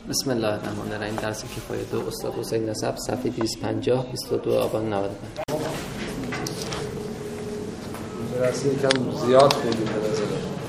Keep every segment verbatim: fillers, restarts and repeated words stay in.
بسم الله الرحمن الرحیم. درس کفایه دو استاد حسین نسب، صفحه دویست و پنجاه، بیست و دو آبان نود و پنج. درس یکم زیاد خوندیم به نظر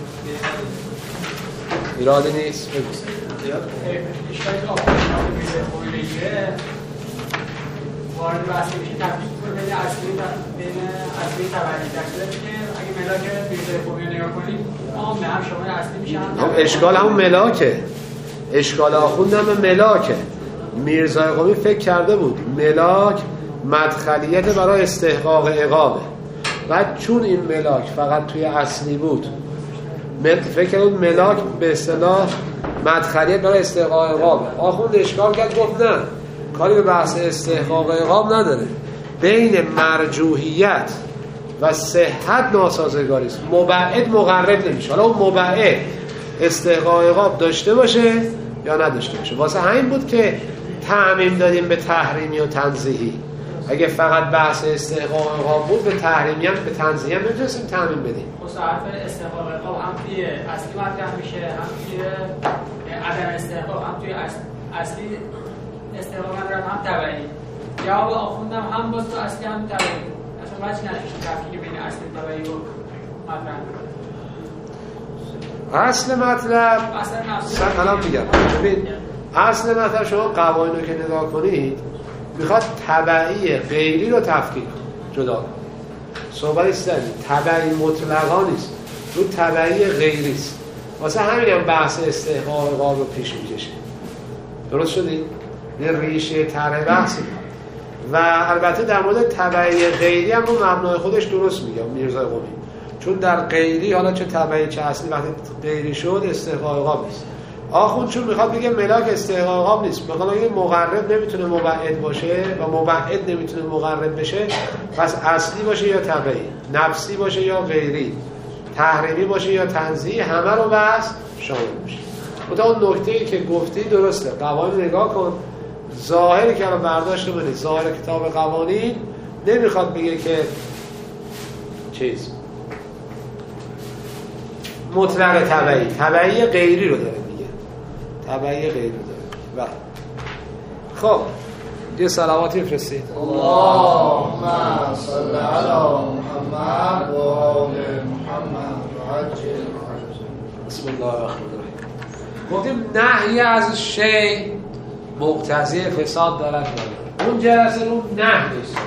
ایرادی نیست. اشکالی که آفرینات میشه خوبی بگیره وارد بحثی میشه تفکیک کنه بین اصلی بین اصلی تبعی در صورتی که اگه ملاک میشه خوبی رو نگاه کنید عام هم شامل اصلی میشه. هم اشکال همون ملاکه، اشکال آخوندم به ملاکه. میرزای قمی فکر کرده بود ملاک مدخلیت برای استحقاق عقابه، بعد چون این ملاک فقط توی اصلی بود فکر کرده بود ملاک به اصطلاح مدخلیت برای استحقاق عقابه. آخوند اشکال کرد، گفت نه، کاری به بحث استحقاق عقاب نداره، بین مرجوحیت و صحت ناسازگاری است. مبعد مقرب نمیشه. حالا اون مبعد استحقاق عقاب داشته باشه یا نداشته باشه. واسه همین بود که تعمیم دادیم به تحریمی و تنزیهی. اگه فقط بحث استحقاق عقاب بود به تحریمی هم به تنزیهی هم نمیتونستیم تعمیم بدیم. مصاحب استحقاق عقاب هم توی اصلی مطرح میشه، هم توی عدم استحقاق، هم توی اصلی استحقاق هم تبعی. جواب آخوندم هم باز تو اصلی هم تبعی. اصلا وجه نداشت تفکیک بین اصلی تبعی و مطرح. اصل مطلب اصل الان میگم ببین اصل مطلب شما قوانین رو که نگاه کنید میخواد تبعی غیری رو تفکیک جدا کنه. صحبت است تبعی مطلقا نیست، رو تبعی غیری است. واسه همین هم بحث استحقاق عقاب رو پیش میکشه. درست شدید؟ این ریشه طرح بحثی. و البته در مورد تبعی غیری هم رو مبنای خودش درست میگم میرزای قمی، چون در غیری حالا چه تبعی چه اصلی وقتی غیری شد استحقاق عقاب نیست. آخوند چون میخواد بگه ملاک استحقاق عقاب نیست، میخواد بگه مقرب نمیتونه مبعد باشه و مبعد نمیتونه مقرب بشه، پس اصلی باشه یا تبعی، نفسی باشه یا غیری، تحریمی باشه یا تنزیهی، همه رو بس شامل میشه. خدا اون نکته‌ای که گفتی درسته. قوانین نگاه کن، ظاهری که الان برداشت کنید، ظاهر کتاب قوانین نمیخواد بگه که چیز مطلق تبعی، تبعی غیری رو داره میگه، تبعی غیری رو داره. خب یه صلواتی بفرستید. اللهم صل علی محمد و آل محمد و عجل. بسم الله الرحمن الرحیم. گفتیم نهی از شی مقتضی فساد دارد داره. اون جلسه رو نهی است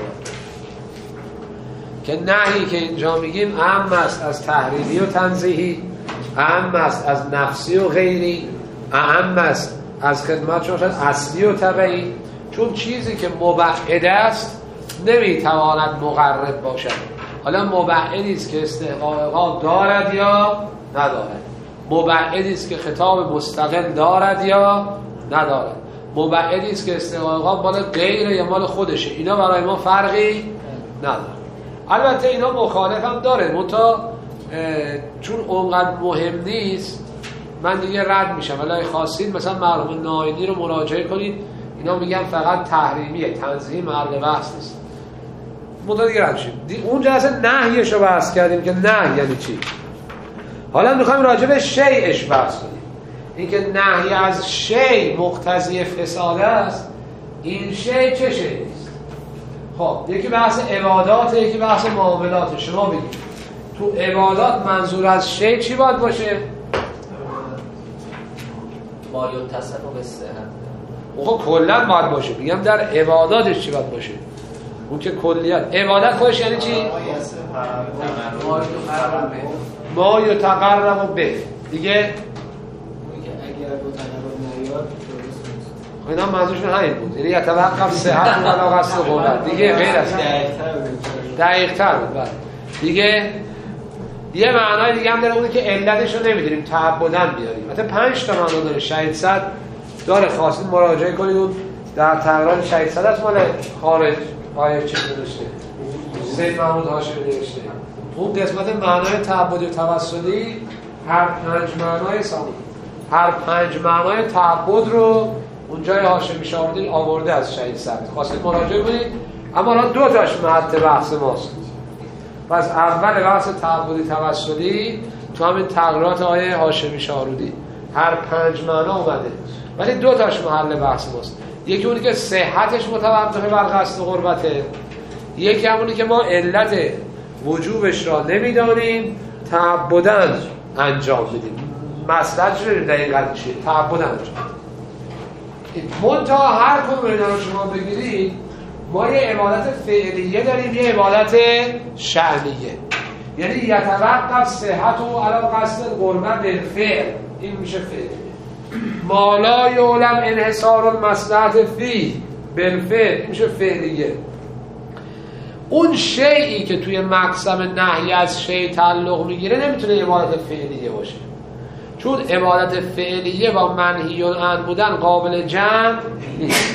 که نهی که اینجا میگیم اهم است از تحریمی و تنزیهی، اهم است از نفسی و غیری، اهم است از خدمت شما شد اصلی و تبعی. چون چیزی که مبعد است نمیتواند مقرب باشد. حالا مبعدی است که استحقاق عقاب دارد یا ندارد، مبعدی است که خطاب مستقل دارد یا ندارد، مبعدی است که استحقاق عقاب مال غیره یا مال خودشه. اینا برای ما فرقی نداره. البته اینا مخالف هم داره، منتها چون اونقدر مهم نیست من دیگه رد میشم. ولی خواستید مثلا مرحوم نایینی رو مراجعه کنید، اینا میگن فقط تحریمیه، تنزیهی محل بحث نیست. منتها دیگه رد شیم. اون جلسه نهیش رو بحث کردیم که نه یعنی چی. حالا میخوایم راجع به شیعش بحث کنیم. اینکه نهی از شی مقتضی فساد است، این شی چه شی است؟ خب یکی بحث عبادات، یکی بحث معاملات. شما بگید تو عبادات منظور از شی چی باید باشه؟ ما یتصف به صحت. خب کلا باید باشه. میگم در عباداتش چی باید باشه؟ اون که کلیت عبادت خودش یعنی چی؟ ما یتقرب به دیگه. اینا منظورشون همین بود، یعنی یتوقف صحت و علاقه است قوت دیگه، غیر از دقیق تر بود. بله دیگه یه معنای دیگه هم داره، اونه که علتش رو نمیدونیم، تعبدن بیاریم. مثلا پنج تا معنا داره. شهید صد داره، خواستید مراجعه کنید اون در تقرار شهید صد از مال خارج آیه چه نوشته سید محمود هاشمی نوشته. اون قسمت معنای تعبدی و توسلی هر پنج معنای سامی، هر پنج معنای تعبد رو اونجای هاشمی شاهردین آورده از شهید صد. خواستید مراجعه کنید. اما الان دو تاش محط بحث ماست. پس اول بحث تعبدی توسلی تو همین تقریرات آیه هاشمی شاهرودی هر پنج معنا اومده. ولی دو تاش محل بحث ماست. یکی اونی که صحتش متوقف بر قصد قربته، یکی همونی که ما علت وجوبش را نمیدانیم، تعبداً انجام بدیم. مسئله چه دقیقاً چیه؟ تعبداً انجام منتها هر کدوم اینا رو شما بگیرید، ما یه عبادت فعلیه داریم، یه عبادت شأنیه. یعنی یتوقف صحت و علی قصد القربت بالفعل، این میشه فعلیه. ما لا یعلم انحصار المصلحت فیه بالفعل، میشه فعلیه. اون شیئی که توی مقسم نهی از شیء تعلق میگیره نمیتونه عبادت فعلیه باشه، چون عبادت فعلیه با منهی عنه بودن قابل جمع نیست.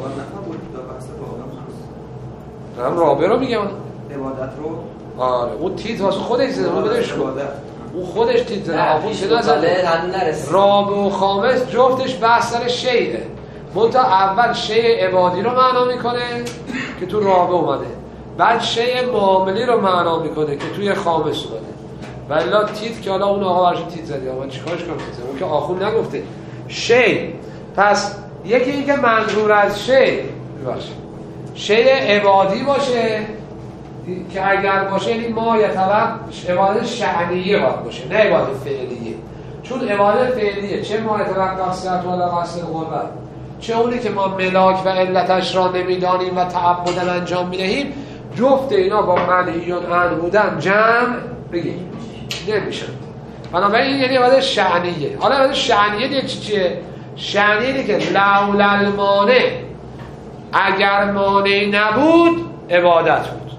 دارم رابع رو میگم، عبادت رو. آره اون تیت واسه خودش زده، اون بدش کن، اون خودش تیت زده، آخون چه نزده. رابع و خامس جفتش بحث سر شیعه، منتها اول شیء عبادی رو معنا میکنه که تو رابع اومده، بعد شیء معاملی رو معنا میکنه که توی خامس اومده. ولی تیت که حالا اون آقا برش تیت زدی، آقا چیکارش کنم تیت زدی؟ اون که آخون نگفته شیء. پس یکی این که منظور از شیء باشه شیء عبادی باشه که اگر باشه یعنی ما یتوقف عبادت شأنیه باید باشه، نه عبادت فعلیه. چون عبادت فعلیه چه ما یتوقف صحت ولا قصد القربت، چه اونی که ما ملاک و علتش را نمیدانیم و تعبداً انجام میدهیم، جفت اینا با منهی عنه بودن جمع بگیم نمیشن. بنابراین یعنی عبادت شأنیه. حالا عبادت شأنیه دیگه چی چیه؟ شأنیه دیگه لولا المانع، اگر مانعی نبود عبادت بود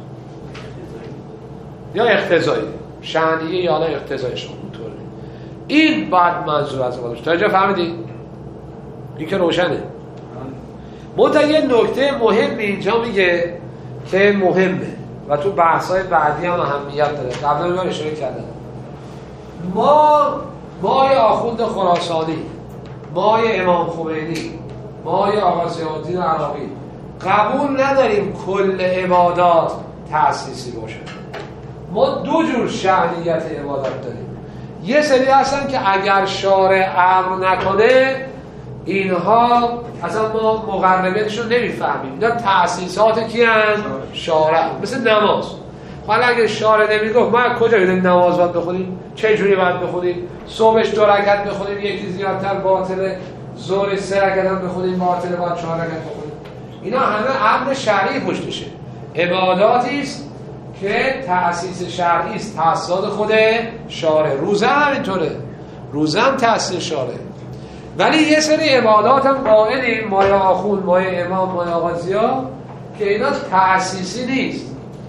یا اقتضایی. شأنیه یا حالا اقتضایش اونطوره. این بعد منظور از عبادت. تا اینجا فهمیدید؟ این که روشنه. منتها یه نکته مهم اینجا میگه که مهمه و تو بحث‌های بعدی هم اهمیت داره. قبلا من اشاره کردم. ما مای آخوند خراسانی، مای امام خمینی، مای آقا ضیاءالدین عراقی قبول نداریم کل عبادات تأسیسی باشه. ما دو جور شأنیت عبادت داریم. یه سری هستن که اگر شارع امر نکنه اینها اصلا ما مقربیتشون نمیفهمیم، اینا تأسیسات کی هستن؟ شارع. مثل نماز، حالا اگه شارع نمیگفت ما کجا بدیم نماز باید بخونیم؟ چه جوری باید بخونیم؟ صبحش دو رکعت بخونیم یکی زیادتر باطله، ظهر سه رکعت هم بخونیم باطله، باید چهار رکعت بخونیم. اینا همه امر شرعی پشتشه، عباداتی است که تأسیس شرعی است، تأسیسات خود شارع. روزه هم اینطوره، روزه هم تأسیس شارع. ولی یه سری عبادات هم قائلیم، مای آخوند، مای امام، مای آقا ضیا، که اینا تأسیسی نیست،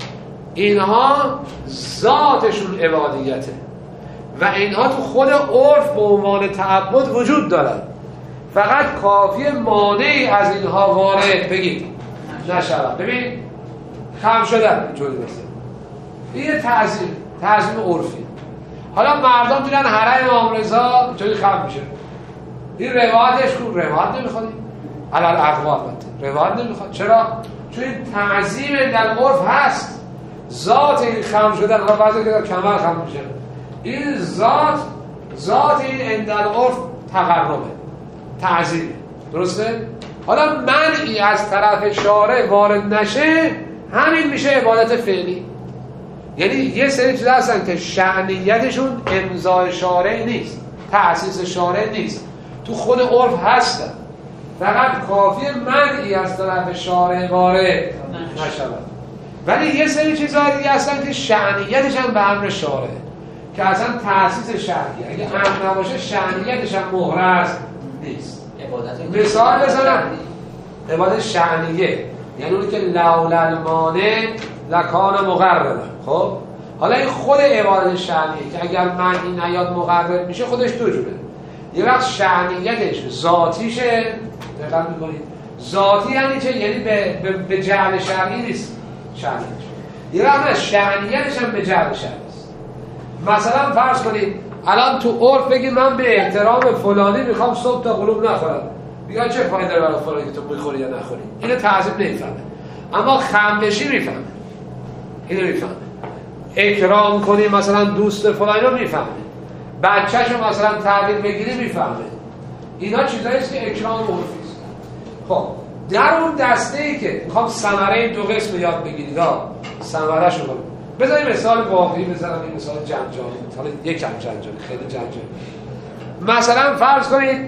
اینها ذاتشون عبادیته و اینها تو خود عرف به عنوان تعبد وجود دارن، فقط کافی مانعی از اینها وارد بگید نشود. ببین خم شدن اینجوری مثلا این یه تعظیم تعظیم عرفی. حالا مردم میرن حرم امام رضا اینجوری خم میشه، این روایتش کو روایت نمیخواد، علل اقوال روایت نمیخواد. چرا؟ چون این تعظیم در عرف هست، ذات این خم شدن. حالا بعضی که در کمر خم میشه، این ذات ذات این اندل عرف تقربه، تعظیم. درسته؟ حالا منعی از طرف شارع وارد نشه، همین میشه عبادت فعلی. یعنی یه سری چیزا هستن که شأنیتشون امضای شارع نیست، تأسیس شارع نیست، تو خود عرف هستن، فقط کافی منعی از طرف شارع وارد نشود. ولی یه سری چیزا دیگه هستن که شأنیتش هم به امر شارع، که اصلا تأسیس شرعیه، اگه امر نباشه شأنیتش هم محرز نیست. مثال بزنم، عبادت شأنیه یعنی اونی که لولا المانع لکان مقررا. خب حالا این خود عبادت شأنیه که اگر معنی نیاد مقرر میشه، خودش دو جوره. یه وقت شأنیتش ذاتیشه، دقت میکنید، ذاتی یعنی چه؟ یعنی به, به, به جعل شرعی نیست شأنیتش. یه وقت شأنیتش هم به جعل شرعی است. مثلا فرض کنید الان تو عرف بگی من به احترام فلانی میخوام صبح تا غروب نخورم، بگم چه فایده داره برای فلانی که تو میخوری یا نخوری؟ اینو تعظیم نمیفهمه. اما خمبشی میفهمه، اینو میفهمه. اکرام کنی مثلا دوست فلانی رو میفهمه، بچه‌شو مثلا تحویل بگیری میفهمه، اینا چیزایی است که اکرام عرفی است. خب در اون دسته‌ای که میخوام ثمره این دو قسم یاد بگیرید ها، ثمره‌شو رو بذاریم مثال واقعی بزنم، این مثال جنجالی، حالا یکم جنجالی، خیلی جنجالی. مثلا فرض کنید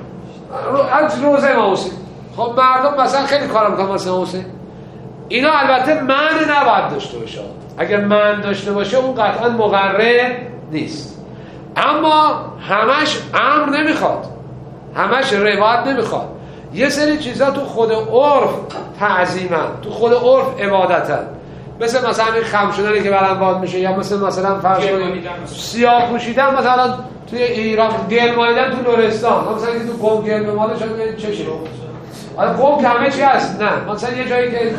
از روزه امام حسین، خب مردم مثلا خیلی کارا میکنن مثلا امام حسین، اینا البته معنی نباید داشته باشه. اگر معنی داشته باشه اون قطعا مقرر نیست، اما همش امر نمیخواد، همش روایت نمیخواد. یه سری چیزا تو خود عرف تعظیمن، تو خود عرف عبادتن، مثل مثلا این خم شدنی که برام باد میشه، یا مثل مثلا فرض کنید سیاه پوشیدن مثلا توی ایران، گل مالیدن تو لرستان، مثلا اینکه تو قم گل مالیده شده چشه. حالا قم که همه چی هست؟ نه، مثلا یه جایی که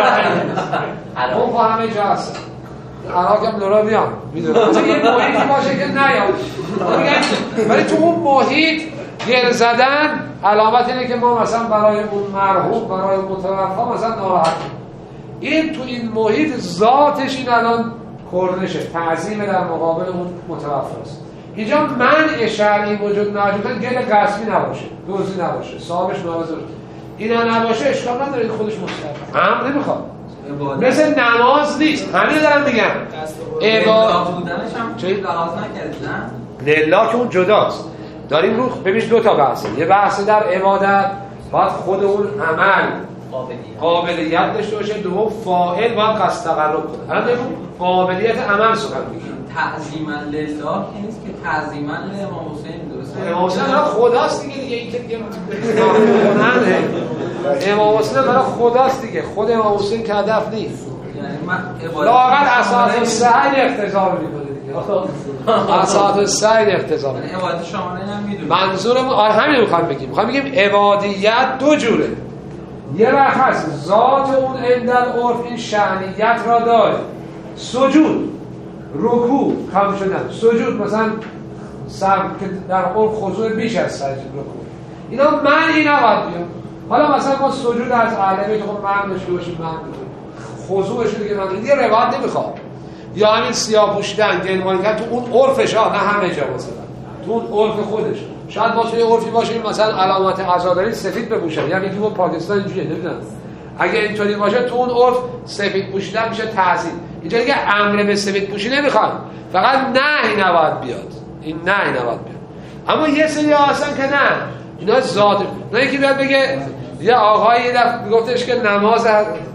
قم که همه جا هست، عراق هم لورا بیان میدونم، مثلا یه محیطی باشه که نیاد، ولی تو اون محیط گل زدن علامت اینه که ما مثلا برای اون مرحوم، برای متوفا مثلا ناراحتیم. این تو این محیط ذاتش این الان کرنشه، تعظیم در مقابل اون متوفاست. اینجا منع شرعی وجود نداره، گل قصبی نباشه، دزدی نباشه، صاحبش ناراضی اینا نباشه، اشکال نداره، خودش مستقل امر نمیخواد. مثل نماز نیست، همین دارم میگم. عبادت بودنش هم چه لحاظ نکردن؟ لله که اون جداست. داریم رو ببین دو تا بحثه، یه بحث در عبادت باید خود اون عمل قابلیت داشته باشه، دوم فاعل باید قصد تقرب کنه. الان ببین قابلیت عمل سخن میگیم. تعظیما لله که نیست که تعظیما لامام حسین، درسته؟ امام حسین خداست دیگه، دیگه این که دیگه ناخوننده. امام حسین برای خداست دیگه، خود امام حسین که هدف نیست. یعنی من لااقل اساس سعی اقتضا میکنه دیگه. اساس سعی اقتضا میکنه. عبادت شامانه هم میدونیم. منظورم آره همین میخوام بگیم. میخوام بگیم عبادیت دو جوره. یه وقت هست ذات اون عندل عرف این شأنیت را داره. سجود، رکوع، خم شدن، سجود مثلا سر که در عرف خضوع بیش از سجد رکوع. اینا معنی نباید بیاد. حالا مثلا ما سجود از اهل بیت خب معنی داشته باشیم، معنی می‌کنیم. خضوعش دیگه معنی دیگه روایت نمیخواد. یا همین سیاه پوشیدن، گلمانی کردن تو اون عرفش ها، نه همه جا مثلا. تو اون عرف خودش. شاید ما توی عرفی باشیم مثلا علامت عزاداری سفید بپوشن، یا میگیم پاکستان اینجوریه، نمیدونم. اگه اینطوری باشه تو اون عرف سفید پوشیدن میشه تعظیم. اینجا دیگه امر به سفید پوشی نمیخواد، فقط نهی نباید بیاد. این نهی نباید بیاد. اما یه سری هستن که نه، اینا ذات، نه یکی بیاد بگه یه آقایی یه دفعه میگفتش که نماز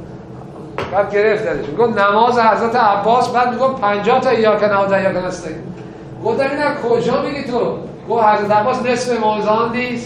بعد گرفتنش، میگفت نماز حضرت عباس، بعد میگفت پنجاه تا یا که نماز یا که نسته. گفتم اینا کجا میگی تو؟ گفت حضرت عباس نصف موزان نیست.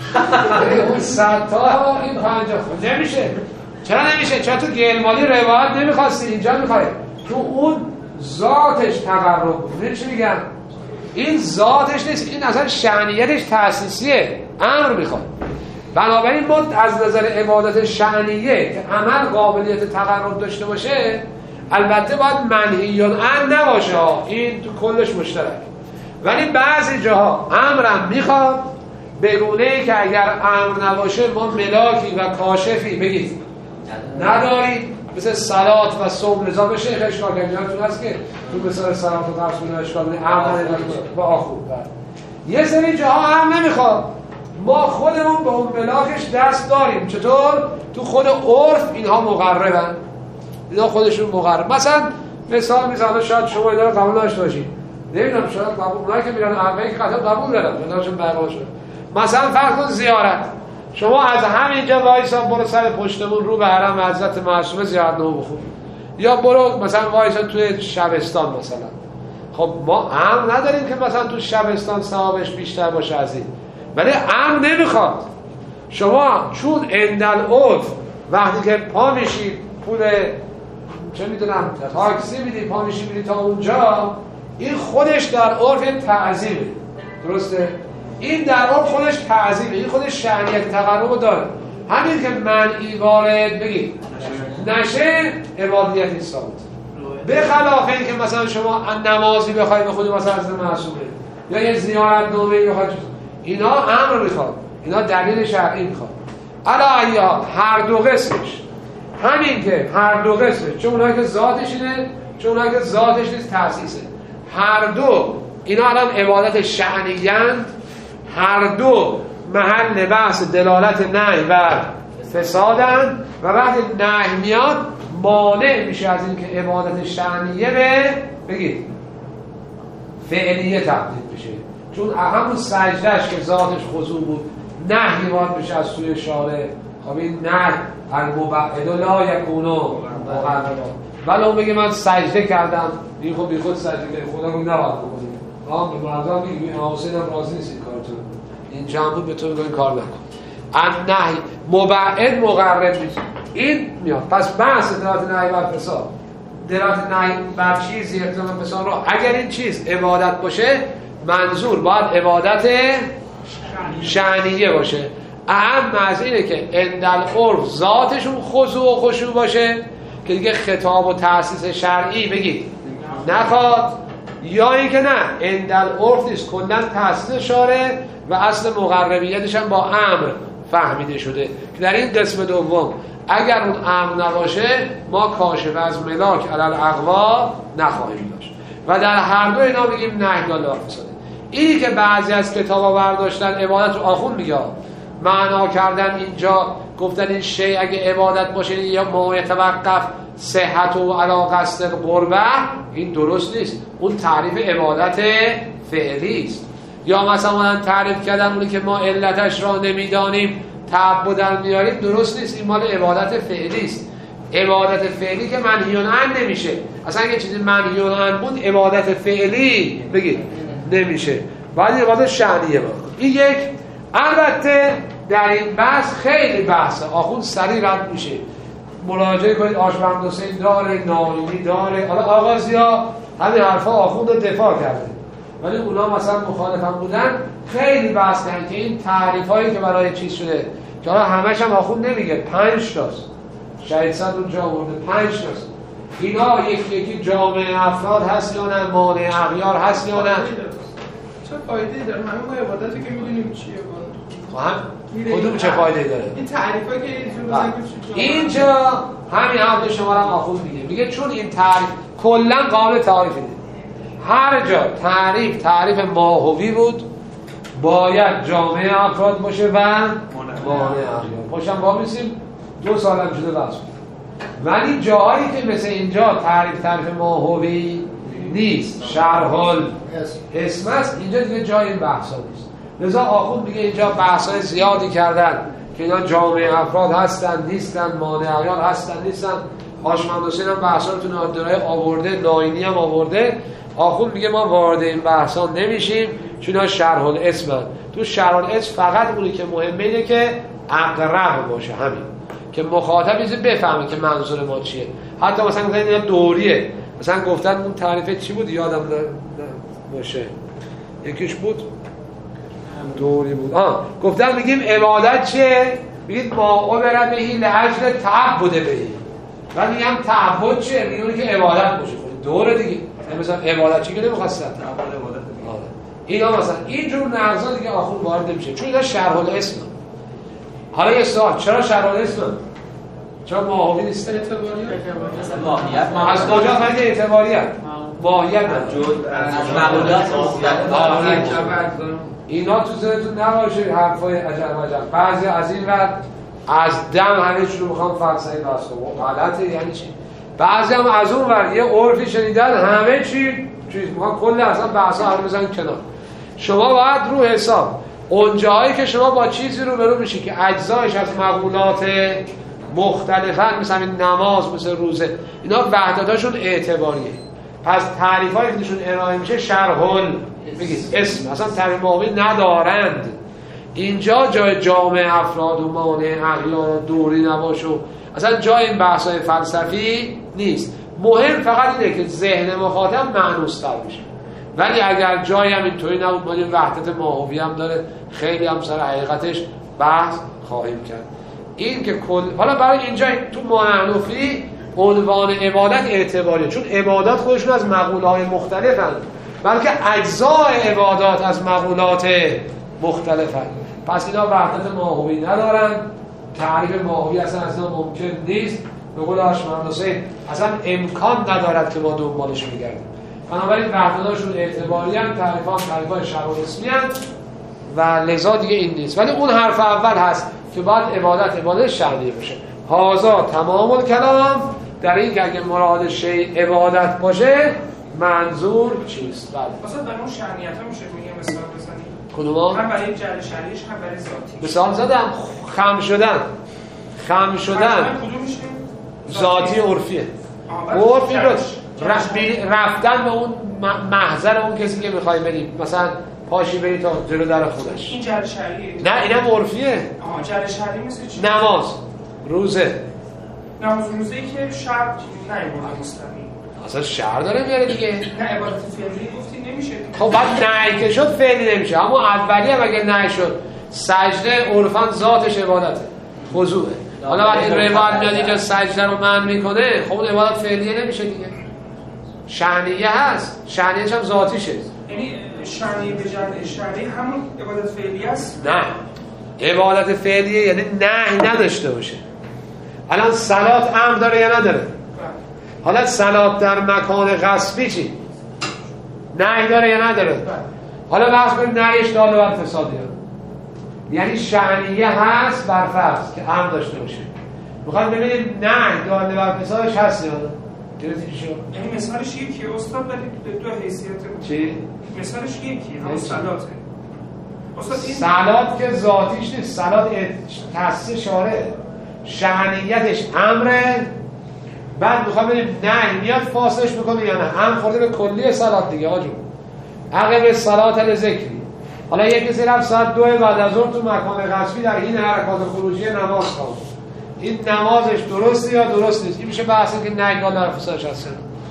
اون صد تا این پنجاه خود نمیشه. چرا نمیشه؟ چرا تو گلمالی روایت نمیخواستی، اینجا میخوای تو اون ذاتش تقرب. ببین چی میگم؟ این ذاتش نیست، این اصلا شأنیتش تأسیسیه، امر میخواد. بنابراین ما از نظر عبادت شأنیه که عمل قابلیت تقرب داشته باشه، البته باید منهی عن نباشه، این تو کلش مشترک. ولی بعضی جاها امرم میخواد، به گونه‌ای که اگر امر نباشه ما ملاکی و کاشفی بگید نداریم، مثل صلات و صوم. لذا به شیخ اشکال کردن هست که تو مثال صلات و قرص کنه اشکال کنه امر نداریم با آخود بر. یه سری جاها امر نمیخواد، ما خودمون به اون ملاکش دست داریم. چطور؟ تو خود عرف اینها مقربن، اینا خودشون مقرب. مثلا مثال میزنم، شاید شما اینا رو قبول داشته باشید، نمیدونم شاید قبول، اونایی که میرن اولین قطعا قبول دارن، چون برقا شد. مثلا فرض کن زیارت، شما از همینجا وایسا برو سر پشتمون رو به حرم حضرت معصومه زیارت نمو بخون، یا برو مثلا وایسا توی شبستان مثلا. خب ما امر نداریم که مثلا تو شبستان ثوابش بیشتر باشه از این، ولی امر نمیخواد. شما چون عندل عرف وقتی که پا میشی پول چه میدونم تاکسی میدی، پا میشی میدی تا اونجا، این خودش در عرف تعظیمه، درسته؟ این در عرف خودش تعظیمه، این خودش شأنیت تقرب داره. همین که منعی وارد بگید نشه عبادیت نیست ثابت. به خلاف این که مثلا شما نمازی بخوای بخونی مثلا از معصومه، یا یه زیارت نامه‌ای بخوای، اینا امر میخواد، اینا دلیل شرعی میخواد. علی ایها هر دو قسمش، همین که هر دو قسمش، چون اونایی که ذاتش اینه، چون اونایی که ذاتش نیست تأسیسه، هر دو اینا الان عبادت شأنی‌اند، هر دو محل بحث دلالت نهی و فسادن و وقتی نهی میاد مانع میشه از اینکه عبادت شأنیه به بگید فعلیه تبدیل بشه، چون همون سجدهش که ذاتش خضوع بود نهی وارد بشه از سوی شارع. خب این نهی المبعد لا یکونو مقربا، ولو بگه من سجده کردم این خب بی خود سجده کرد خدا رو نباید بکنیم. آه به مرزا میگه حسین هم راضی نیست این کارتون، این جمع بود به تو میگه این کار نکن. النهی مبعد مقرب نیست. این میاد. پس بحث دلالت نهی بر فساد، دلالت نهی بر چیزی احتمال فساد رو اگر این چیز عبادت باشه منظور باید عبادت شأنیه باشه. اهم از اینه که اندل عرف ذاتشون خضوع و خشوع باشه که دیگه خطاب و تأسیس شرعی بگید نخواد، یا اینکه نه اندل عرف نیست کلا تأسیس شارع و اصل مقربیتش هم با امر فهمیده شده که در این قسم دوم اگر اون امر نباشه ما کاشف از ملاک علی الاقوا نخواهیم داشت و در هر دو اینا میگیم نهی دال فساد. اینی که بعضی از کتابا برداشتن عبادت رو آخون میگه معنا کردن اینجا گفتن این شی اگه عبادت باشه یا ما یتوقف صحت و علی قصد قربه، این درست نیست. اون تعریف عبادت فعلی است. یا مثلا تعریف کردن اونی که ما علتش را نمیدانیم تعبدن میاریم، درست نیست. این مال عبادت فعلی است. عبادت فعلی که منهیون عن نمیشه. اصلا اگه چیزی منهیون عن بود عبادت فعلی بگید نمیشه، باید عبادت شأنیه بود. این یک. البته در این بحث خیلی بحثه، آخوند سریع رد میشه. مراجعه کنید آشبند حسین داره، ناینی داره، حالا آغازی ها همین حرفا آخوند رو دفاع کرده ولی اونا مثلا مخالف هم بودن. خیلی بحث کردن که این تعریف هایی که برای چیز شده که حالا همش هم آخوند نمیگه، پنج تاست شهید صد اونجا آورده پنج تاست، اینا یکی یکی جامعه افراد هست یا نه، مانع اغیار هست یا نه. چه فایده‌ای داره؟ همه ما عبادتی که میدونیم چیه هم کدوم چه فایده‌ای داره؟ این تعریفا که اینجا همین حرف شما را آخوند میگه میگه چون این تعریف کلا قابل تعریف نیست. هر جا تعریف تعریف ماهوی بود باید جامعه افراد باشه و مانع اغیار. پاشم وامیسیم دو سال هم شده بحث بود. ولی جاهایی که مثل اینجا تعریف تعریف ماهوی نیست، شرح اسم است، اینجا دیگه جای این بحثا نیست. لذا آخوند میگه اینجا بحثای زیادی کردن که اینا جامعه افراد هستن نیستن، مانع اغیار هستن نیستن. آشمند حسین هم بحثا رو تو نادرای آورده، ناینی هم آورده. آخوند میگه ما وارد این بحثا نمیشیم چون اینا شرح الاسم هست. تو شرح الاسم فقط اونی که مهمه اینه که اقرب باشه، همین که مخاطب ایزی بفهمه که منظور ما چیه. حتی مثلا گفتن اینا دوریه، مثلا گفتن اون تعریف چی بود یادم باشه، یکیش بود دوری بود. آه گفتن میگیم عبادت چیه؟ میگید ما عبر بهی لعجل تعبد بهی. و میگم تعبد چیه؟ میگیم اونی که عبادت باشه. دوره دیگه مثلا عبادت چی که نمیخواستن تعبد عبادت. اینا مثلا اینجور نقضا دیگه آخون وارد نمیشه چون اینا شرح الاسم. حالا یه سوال، چرا شرح الاسم؟ چرا ماهوی نیست؟ اعتباریه؟ ماهیت از کجا فهمید اعتباریه؟ ماهیت موجود از معلولات ماهیت. اینا تو ذهنتون نباشه حرفای عجب عجب. بعضی از این وقت از دم همه چی رو میخوام فلسفه بحث کنم. غلطه یعنی چی؟ بعضی هم از اون ور یه عرفی شنیدن همه چی چیز میخوام کل اصلا بحثا رو بزنن کنار. شما باید رو حساب اون جایی که شما با چیزی رو برو میشی که اجزایش از مقولات مختلفن، مثلا نماز، مثل روزه، اینا وحدتاشون اعتباریه. پس تعریفایی که نشون ارائه میشه شرح بگید اسم اصلا تعریف ماهوی ندارند. اینجا جای جامعه افراد و مانع اغیار و دوری نباشه، اصلا جای این بحث‌های فلسفی نیست. مهم فقط اینه که ذهن مخاطب معنوس‌تر بشه. ولی اگر جایی هم اینطوری نبود، ما این وحدت ماهوی هم داره، خیلی هم سر حقیقتش بحث خواهیم کرد. این که کل حالا برای اینجا تو معنوفی عنوان عبادت اعتباریه، چون عبادات خودشون از مقوله‌های مختلفن، بلکه اجزای عبادات از مقولات مختلفن. پس اینا وحدت ماهوی ندارن. تعریف ماهوی اصلا اصلا ممکن نیست. به قول آشمند حسین اصلا امکان ندارد که ما دنبالش میگردیم. بنابراین وحدتاشون اعتباری هم، تعریف هم تعریف های شرح الاسمی هم. و لذا دیگه این نیست. ولی اون حرف اول هست که باید عبادت عبادت شرعی باشه. هازا تمام الکلام در این که اگه مراد شیء عبادت باشه منظور چیست؟ بله. مثلا در اون شرعیت ها میشه میگه مثال بزنی؟ کدوم؟ هم برای جعل شرعیش هم برای ذاتی. مثال زدم خم شدن. خم شدن. کدوم میشه؟ ذاتی عرفیه. عرفی رفتن به اون محضر اون کسی که میخوای بریم، مثلا پاشی بری تا جلو در خودش. این جعل شرعیه. نه اینم عرفیه. آها جعل شرعی مثل چی؟ نماز روزه. نماز روزه‌ای که شرط نمی‌بره مستقیم. اصلا شرط داره میاره دیگه. نه عبادت فعلی گفتی نمیشه. خب بعد نهی که شد فعلی نمیشه. اما اولی هم اگه نهی شد سجده عرفاً ذاتش عبادته. خضوعه. حالا وقتی روایت میاد اینجا سجده رو منع میکنه، خب اون عبادت فعلیه نمیشه دیگه. شأنیه هست. شأنیه‌ش هم ذاتیشه. یعنی شأنیه به جعل شرعی همون عبادت فعلی است؟ نه. عبادت فعلیه یعنی نهی نداشته باشه. الان صلات امر داره یا نداره؟ حالا صلات در مکان غصبی چی؟ نهی داره یا نداره؟ حالا بحث کنیم نهیش داله بر فسادی ها. یعنی شأنیه هست بر فرض که امر داشته باشه. میخوایم ببینیم نهی داله بر فسادش هست یا نه؟ درستی شو؟ یعنی مثالش یکیه استاد ولی دو حیثیت چی؟ مثالش یکیه همون صلاته. صلات که ذاتیش نیست، صلات تأسیس شارعه، شأنیتش امره. بعد میخوام ببینیم نه میاد فاصلش میکنه یا نه. امر خورده به کلی صلات دیگه آجو. عقب صلات الذکری. حالا یک کسی رفت ساعت دو بعد از ظهر تو مکان غصبی در این حرکات خروجی نماز خوند. این نمازش درسته یا درست نیست؟ این میشه بحثی که نگاه در فسادش هست.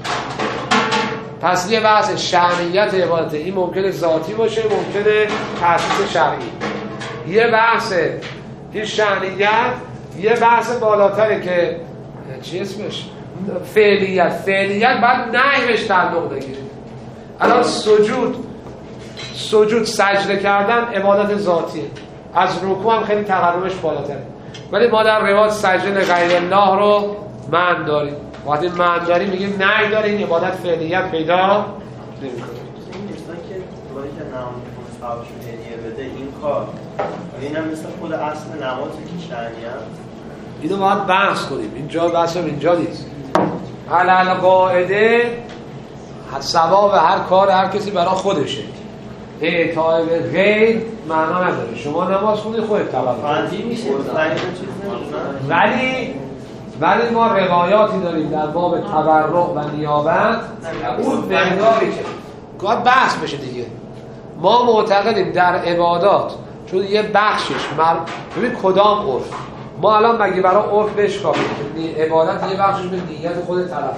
پس یه بحث شأنیت عبادت، این ممکنه ذاتی باشه، ممکنه تأسیس شرعی. یه بحث این شأنیت، یه بحث بالاتره که چی اسمش؟ فعلیت. فعلیت بعد نهی بهش تعلق بگیره. الان سجود سجود سجده کردن عبادت ذاتیه، از رکوع هم خیلی تقربش بالاتره، ولی ما در روایت سجده لغیر الله رو منع داریم. وقتی منع داریم میگیم نهی داره، این عبادت فعلیت پیدا نمی‌کنه. این دوستان که وقتی که نماز می‌خونه ثوابش هدیه بده این کار، اینم مثل خود اصل نمازه که شأنیه. اینو باید بحث کنیم. اینجا بحثم اینجا نیست. علل قاعده ثواب هر کار هر کسی برای خودشه. اعطای به غیر معنا نداره. شما نماز خونی خودت تبرک میشه ولی ولی ما روایاتی داریم در باب تبرک و نیابت، اون مقداری که باید بحث بشه دیگه. ما معتقدیم در عبادات چون یه بخشش مر... ببین کدام عرف، ما الان مگه برای عرف بشکافیم عبادت یه بخشش به نیت خود طرف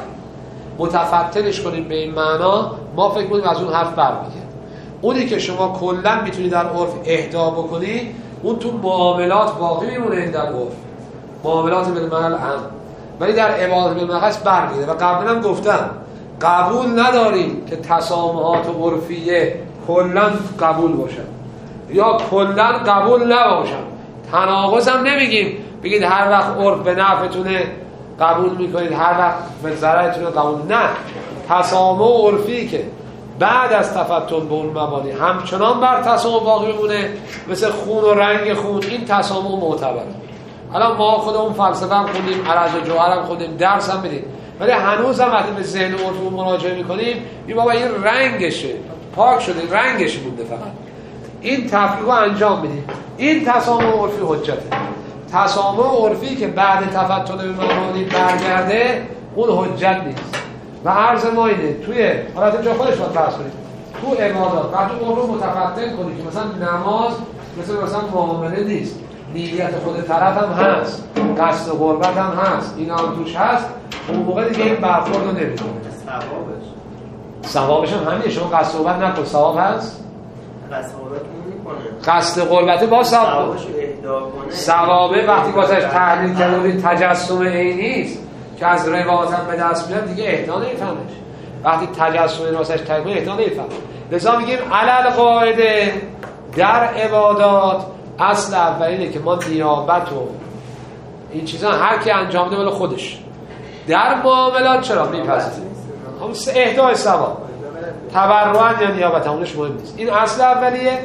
متفتنش کنیم به این معنا، ما فکر کنیم از اون حرف برمیگه. اونی که شما کلا میتونی در عرف اهدا بکنی اون تو معاملات باقی میمونه، در عرف معاملات بالمعنی العام، ولی در عبادت بالمقص برمیگه. و قبلا هم گفتم قبول نداریم که تسامحات عرفیه کلا قبول باشن یا کلا قبول نباشن. تناقض هم نمیگیم بگید هر وقت عرف به نفعتونه قبول میکنید، هر وقت به ضررتونه قبول. نه، تسامح عرفی که بعد از تفتن به اون مبانی همچنان بر تسامح باقی میمونه، مثل خون و رنگ خون، این تسامح معتبره. الان ما خودمون فلسفه هم خوندیم، عرض و جوهر هم خوندیم، درس هم میدیم، ولی هنوز هم وقتی به ذهن عرفی مراجعه میکنیم این بابا این رنگشه پاک شده، رنگش مونده، فقط این تفکیک رو انجام میدیم. این تسامح عرفی حجته. تسامح عرفی که بعد تفتن به مبانی برگرده اون حجت نیست. و عرض ما اینه توی حالت جا خودش باید فرض کنید تو عبادات وقتی اون رو متفتن کنید که مثلا نماز مثل مثلا معامله نیست، نیت خود طرف هم هست، قصد قربت هم هست، این هم توش هست، اون موقع دیگه این برخورد رو نمی‌کنه. ثوابش ثوابش هم همینه. شما قصد قربت نکن، ثواب هست؟ قصد قربت می‌کنه. قصد قربت با ثواب ثوابش رو اهدا کنه. ثوابه وقتی واسش تحلیل کردید تجسم عینی است که از روایت به دست میاد دیگه اهدا نمی‌فهمش. وقتی تجسم واسش تحلیل اهدا نمی‌فهمه. لذا میگیم علل قاعده در عبادات اصل اولینه که ما نیابت و این چیزا هر کی انجام بده ولی خودش. در معاملات چرا میپذیریم؟ هم اهدای ثواب، تبرعاً یا نیابت، اونش مهم نیست. این اصل اولیه.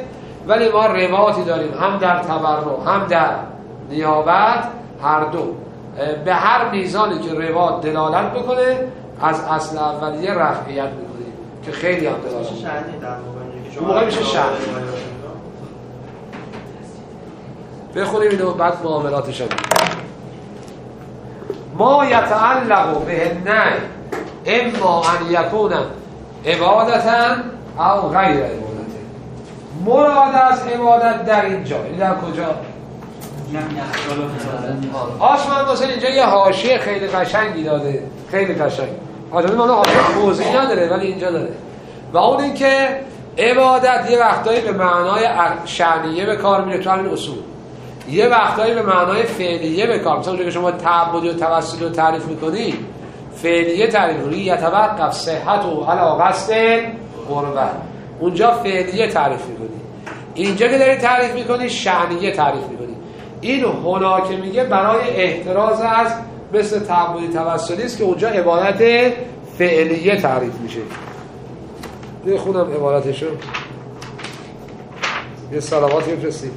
ولی ما روایتی داریم هم در تبرع هم در نیابت، هر دو به هر میزانی که روایت دلالت بکنه از اصل اولیه رفعیت میکنیم که خیلی هم دلالت میکنه. اون موقع میشه شرط. بخونیم اینو بعد معاملاتش هم. ما یتعلق به النهی اما ان یکون عبادتا او غیر عبادته. مراد از عبادت در اینجا، این در کجا؟ آشمان حسین اینجا یه حاشیه خیلی قشنگی داده، خیلی قشنگ. حاجی من حاشیه توضیح نداره ولی اینجا داره. و اون این که عبادت یه وقتایی به معنای شأنیه به کار میره تو همین اصول. یه وقتایی به معنای فعلیه به کار. مثلا اونجا که شما تعبدی و توسلی رو تعریف می‌کنی، فعلیه تعریف می‌کنی، یتوقف صحت و علی قصد قربه. اونجا فعلیه تعریف می‌کنی. اینجا که داری تعریف می‌کنی شأنیه تعریف می‌کنی. این هنا که میگه برای احتراز از مثل تعبدی توسلی است که اونجا عبادت فعلیه تعریف میشه. بخونم عبارتشو. یه صلواتی بفرستید.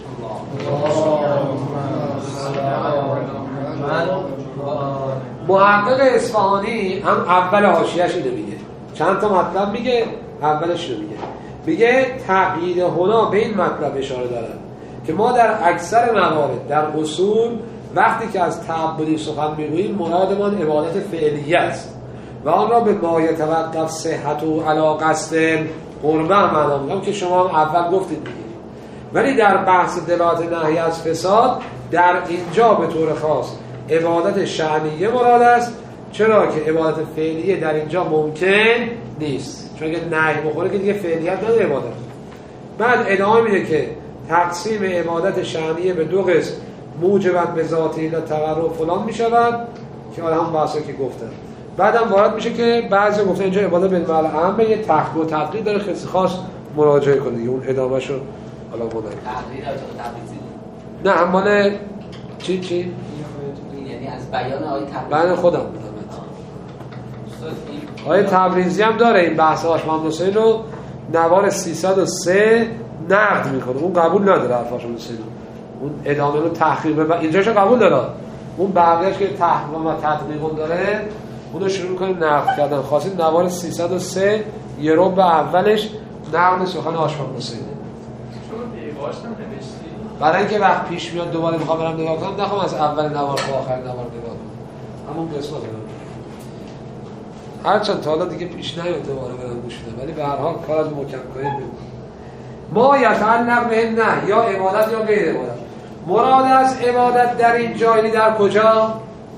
محقق اصفهانی هم اول حاشیه‌اش اینو میگه. چند تا مطلب میگه، اولش رو میگه. میگه تغییر هنا به این مطلب اشاره دارد که ما در اکثر موارد در اصول وقتی که از تعبدی سخن میگوییم مرادمان عبادت فعلیه است و آن را به ما یتوقف صحت و علی قصد قربه معنا میگم که شما هم اول گفتید دیگه. ولی در بحث دلالت نهی از فساد در اینجا به طور خاص عبادت شأنیه مراد است، چرا که عبادت فعلیه در اینجا ممکن نیست، چون اگه نهی بخوره که دیگه فعلیت نداره عبادت. بعد ادامه میده که تقسیم عبادت شأنیه به دو قسم موجبا به ذاتی و تقرب فلان میشود که حالا هم بحثا که گفتم. بعدم وارد میشه که بعضی گفتن اینجا عبادت بالمعنی اهم یه تحقیق و تقلید داره، خیلی خاص مراجعه کنید اون ادامهشو حالا مونده. تقلید از تقلیدی نه همانه چی چی یعنی از بیان آیه تبریزی بیان خودم بودم. آیه تبریزی هم داره این بحث آشمان حسین رو نوار سیصد و سه نقد میکنه، اون قبول نداره حرف آشمان حسین رو، اون ادامه رو تحقیق به اینجاشو قبول داره، اون بقیه‌اش که تحقیق و تطبیق داره اونو شروع میکنه نقد کردن. خواستید نوار سیصد و سه یه رو به اولش نقد سخن آشمان حسین برای اینکه وقت پیش میاد دوباره میخوام برم نگاه کنم نخوام از اول نوار تا آخر نوار نگاه کنم، همون قسمت رو هرچند تا حالا دیگه پیش نیاد دوباره برم گوش بدم، ولی به هر حال کار از محکم کنیم بگم. ما یتعلق به نه یا عبادت یا غیر عبادت. مراد از عبادت در این جایی در کجا؟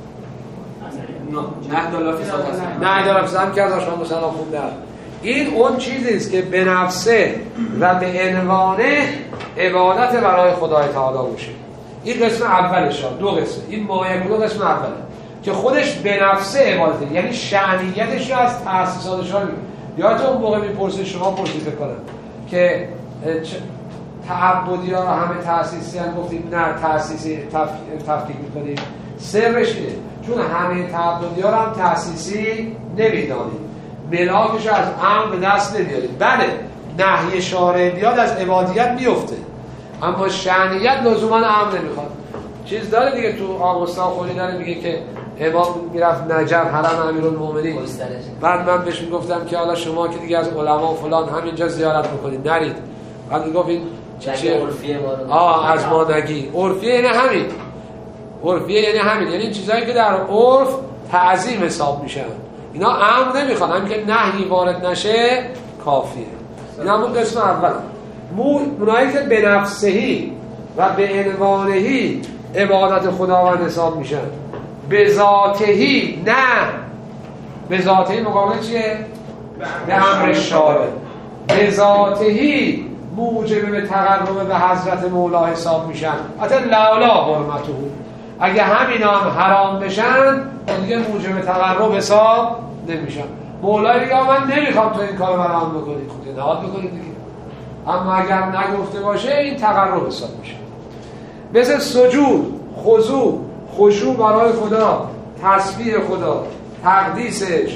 نه دلالت فساد است. نه دلالت فساد که از آشمان مسلم خوندن. این اون چیزی است که به نفسه و به عنوانه عبادت برای خدای تعالی باشه. این قسم اولش، دو قسم. این مایه قسم اوله که خودش به نفسه عبادت، یعنی شأنیتش رو از تأسیساتش رو میگه. یادتون اون موقع میپرسید شما پرسید بکنم که تعبدی ها رو همه تأسیسی هم گفتیم نه تأسیسی تفکیک میکنیم. سرش اینه چون همه تعبدی ها رو هم تأسیسی نمیدانیم، ملاکش از امر به دست نمیاریم. بله نهی شارع بیاد از عبادیت میفته، اما شأنیت لزوما امر نمیخواد. چیز داره دیگه تو آموستا خوری داره میگه که امام میرفت نجف حرم امیرالمومنین، بعد من بهش میگفتم که حالا شما که دیگه از علما و فلان همینجا زیارت میکنید نرید، بعد میگفت این چیه عرفیه ما آه از ما نگی. عرفیه یعنی همین، عرفیه یعنی همین، یعنی چیزایی که در عرف تعظیم حساب میشن، اینا امر نمیخوان، همین که نهی وارد نشه کافیه. این همون قسم اول. اونایی که به نفسهی و به عنوانهی عبادت خداوند حساب میشن، به ذاتهی نه، به ذاتهی مقابل چیه؟ به امر شارع. به ذاتهی موجب به تقرب به حضرت مولا حساب میشن، حتی لولا حرمته، اگه همینا هم حرام بشن دیگه موجب تقرب حساب نمیشن. مولا میگه من نمیخوام تو این کارو برام بکنید، خود نهاد بکنید دیگه، اما اگر نگفته باشه این تقرب حساب میشه. مثل سجود، خضوع، خشوع برای خدا، تسبیح خدا، تقدیسش،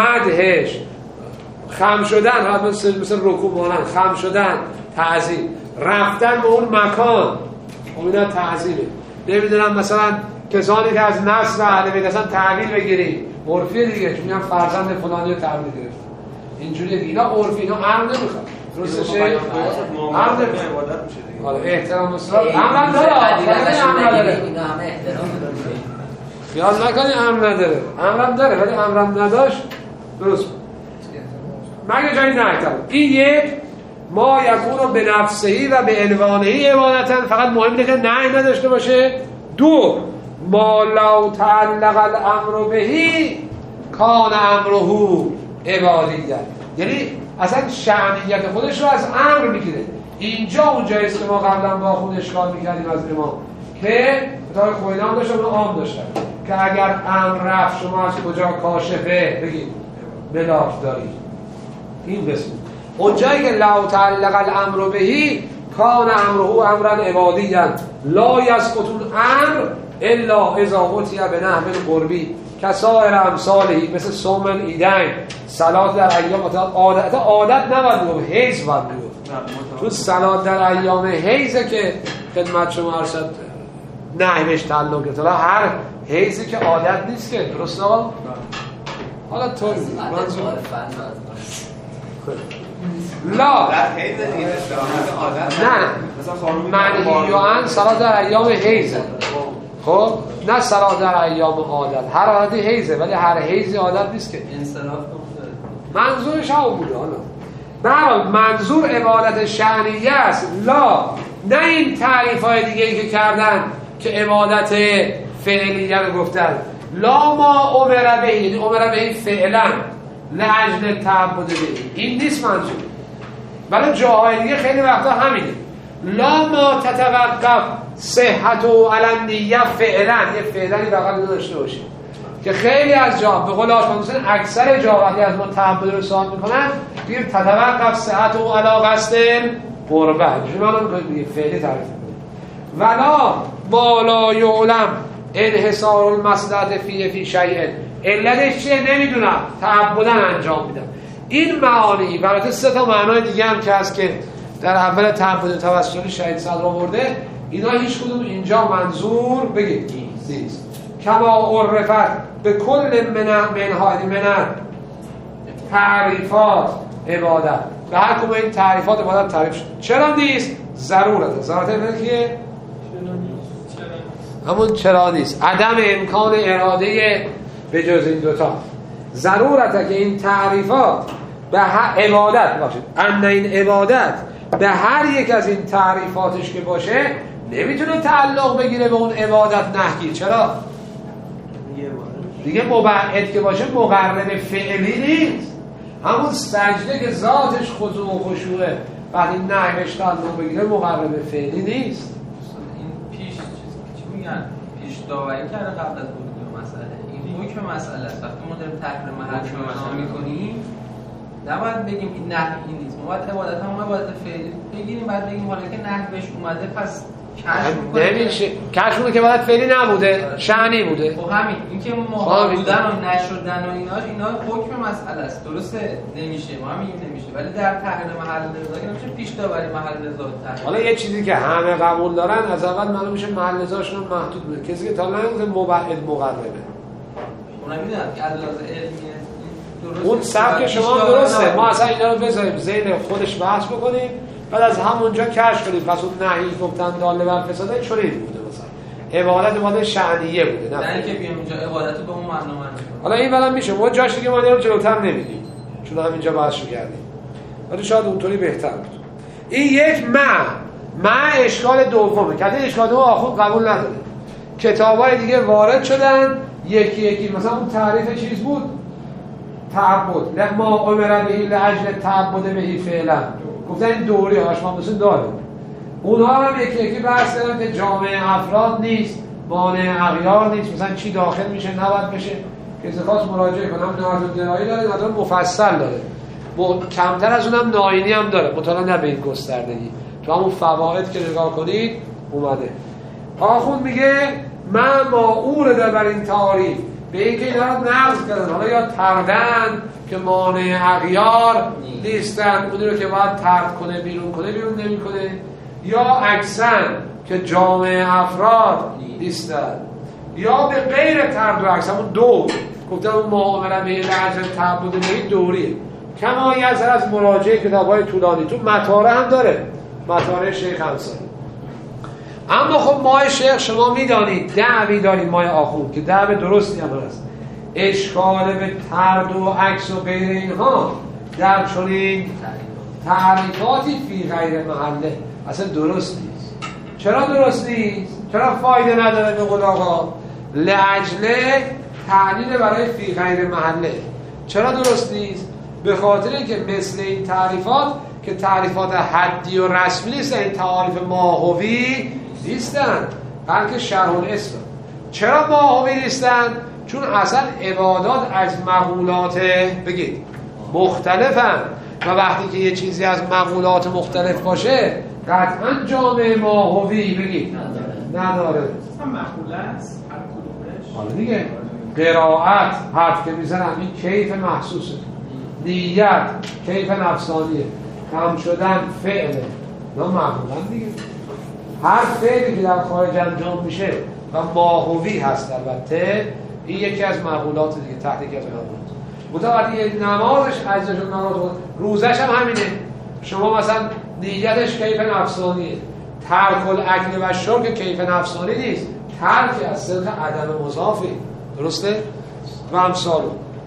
مدحش، خم شدن، مثل مثل رکوع مانند خم شدن، تعظیم، رفتن به اون مکان اون تعظیمه. نمیدونم مثلا کسانی که از نسل اهل بیت اصلا تحویل بگیریم عرفی دیگه، چون میگن فرزند فلانی رو تحویل گرفت اینجوری دیگه، اینا عرفی، اینا امر نمیخواد. درسته چه؟ امر عبادت میشه دیگه. آره احترام اصلا امر داره، امر نداره. اینا همه احترام داره. خیال نکنی امر نداره، امرم داره ولی امرم نداشت درست مگه جایی نهیتم. این یک ما یکونو به نفسهی و به عنوانهی عبادتن، فقط مهم اینه که نهی نداشته باشه. دو ما لو تعلق الامر بهی کان امره عبادیت، یعنی اصلا شأنیت خودش رو از امر میگیره. اینجا اون جاییست که ما قبلا با خود اشکال میکردیم از امام که بطور خویلان داشتن و عام داشتن که اگر امر رفت شما از کجا کاشفه بگید بلاک دارید. این قسم اونجایی که لو تعلق الامر بهی کان امره امرا عبادیا لا یسقط الامر الا اذا اتي بنحو القربی کسائر امثالهی، مثل صوم العیدین، صلات در ایام عادت عادت نباید بگم حیض باید بگم، چون صلات در ایام حیضه که خدمت شما ارشد نهیش تعلق گرفت. حالا هر حیضی که عادت نیست که درست آقا؟ حالا تو منظور لا نه منهیان صلات در ایام حیضه، خب نه صلات در ایام عادت، هر عادتی حیضه ولی هر حیضی عادت نیست که انصراف منظورش هم بوده. حالا نه منظور عبادت شأنیه است، لا نه این تعریف های دیگه ای که کردن که عبادت فعلیه رو گفتن. لا ما امر به، یعنی امر به فعلا لاجل تعبد به، این نیست منظور. ولی جاهای دیگه خیلی وقتا همینه. لا ما تتوقف صحت و علنیه فعلا، یه فعلانی بقیل داشته باشیم که خیلی از جا به قول آشمان دوستان اکثر جا وقتی از ما تعبد رو سوال میکنن بگیم تتوقف صحت و علا قصد قربه، شما رو میکنیم فعلی تعریف میکنیم. ولا ما لا یعلم انحصار المصلحت فیه فی شیء، علتش چیه نمیدونم، تعبدن انجام میدم. این معانی البته سه تا معنای دیگه هم که هست که در اول تعبد توسلی شهید صدر آورده، اینا هیچ کدوم اینجا منظور بگید نیست. کما عرفت به کل من منهای من تعریفات عبادت، به هر کدوم این تعریفات عبادت تعریف شد. چرا نیست؟ ضرورته. ضرورت کیه؟ همون چرا نیست، عدم امکان اراده به جز این دوتا. ضرورته که این تعریفات به عبادت باشد، ان این عبادت به هر یک از این تعریفاتش که باشه نمیتونه تعلق بگیره به اون عبادت نحکی. چرا؟ دیگه مبعد که باشه مقرب فعلی نیست. همون سجده که ذاتش خضوع و خشوعه وقتی نحیش تعلق بگیره مقرب فعلی نیست. این پیش چی میگن؟ پیش داوری کرده قبل از ورود مسئله. این حکم مسئله است. وقتی ما داریم تحریم محل شما میکنیم نباید بگیم این نحی این نیست. ما باید عبادت هم عبادت فعلی بگیریم، بعد بگیم حالا که نحی بهش اومده پس کشف میکنه. نمیشه کشف میکنه که عبادت فعلی نبوده، شأنی بوده. خب همین اینکه ما بودن و نشدن و اینا اینا حکم مسئله است. درسته نمیشه، ما همین نمیشه. ولی در تحریم محل رضا که نمیشه پیش داوری محل رضا تحریم. حالا یه چیزی که همه قبول دارن از اول معلوم میشه محل رضاشون محدود میشه. کسی که تا نگفته مبعد مقربه. اونم میدونن که علاوه علمیه اون سبک شما درسته، ما اصلا اینا رو بذاریم زیر خودش بحث بکنیم بعد از همونجا کشف کنیم پس اون نهی گفتن داله بر فساده چوری بوده، مثلا عبادت عبادت شأنیه بوده، نه اینکه بیام اینجا عبادت به اون معنا منه. حالا این بعدم میشه ما جاش دیگه ما دیگه جلوتر نمیگیم چون همینجا بحث کردیم، ولی شاید اونطوری بهتر بود. این یک مع مع اشکال دومه که این اشکال دوم آخوند قبول نداره. کتابای دیگه وارد شدن یکی یکی، مثلا اون تعریف چیز بود تعبد، لما امر بهی لاجل تعبد بهی فعلا، گفتن این دوری هاش ما مثلا داره. اونها هم یکی یکی بحث کردن که جامع افراد نیست، مانع اغیار نیست، مثلا چی داخل میشه نباید بشه. کسی خواست مراجعه کنم نهاد درایی داره، نهاد مفصل داره، کمتر از اونم ناینی هم داره، مطالعه نه به این گستردگی. تو همون فواید که نگاه کنید اومده. آخوند میگه من ما اورده بر این تعریف به اینکه اینا رو نقض کردن، حالا یا تردن که مانع اغیار نیستن، اونی رو که باید ترد کنه بیرون کنه بیرون نمی کنه، یا اکسن که جامعه افراد نیستند، یا به غیر طرد و عکس، همون دور گفتم اون معامله به لحظه تعبد به دوریه. کما یزر از مراجعه کتاب‌های طولانی تو مطاره هم داره، مطاره شیخ انصاری. اما خب ماه شیخ شما میدانید دعوی دارید ماه آخوند که دعوی درستی هم هست، اشکال به طرد و عکس و غیر اینها در چنین تعریفاتی فی غیر محله اصلا درست نیست. چرا درست نیست؟ چرا فایده نداره؟ به قول آقا لعجل تعلیل برای فی غیر محله. چرا درست نیست؟ به خاطر اینکه مثل این تعریفات که تعریفات حدی و رسمی نیستن، این تعاریف ماهوی نیستن بلکه شرح الاسم. چرا ماهوی نیستن؟ چون اصلا عبادات از مقولات بگید مختلفن و وقتی که یه چیزی از مقولات مختلف باشه قطعا جامعه ماهوی بگید نداره. اصلا مقوله است هر کدومش. حالا دیگه قرائت حرف که میزنم این کیف محسوسه، نیت کیف نفسانیه، کم شدن فعله، نه مقولن دیگه. هر فعلی که در خارج انجام میشه و ماهوی هست البته این یکی از مقولات دیگه، تحت یکی از مقولات. متوجه نمازش ارزش نماز روزش هم همینه. شما مثلا نیتش کیف نفسانیه، ترک الاکل و شرب کیف نفسانی نیست، ترک از صدق عدم مضافی، درسته؟ و امثال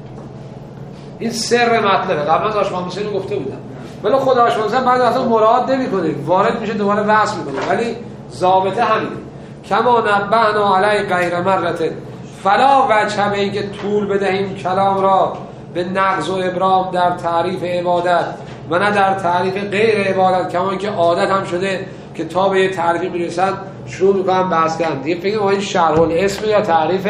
این سر مطلبه. قبلا داشتم رو گفته بودم ولی خدا آشپزی بعد وقتا مراعات نمی‌کنه، وارد میشه دوباره بحث میکنه، ولی ضابطه همینه. کما نبهنا علی غیر مرته فلا وجه به اینکه طول بدهیم کلام را به نقض و ابرام در تعریف عبادت و نه در تعریف غیر عبادت، کما اینکه عادت هم شده که تا به یه تعریفی میرسن شروع میکنن بحث کردن دیگه. فکر ما این شرح الاسم یا تعریف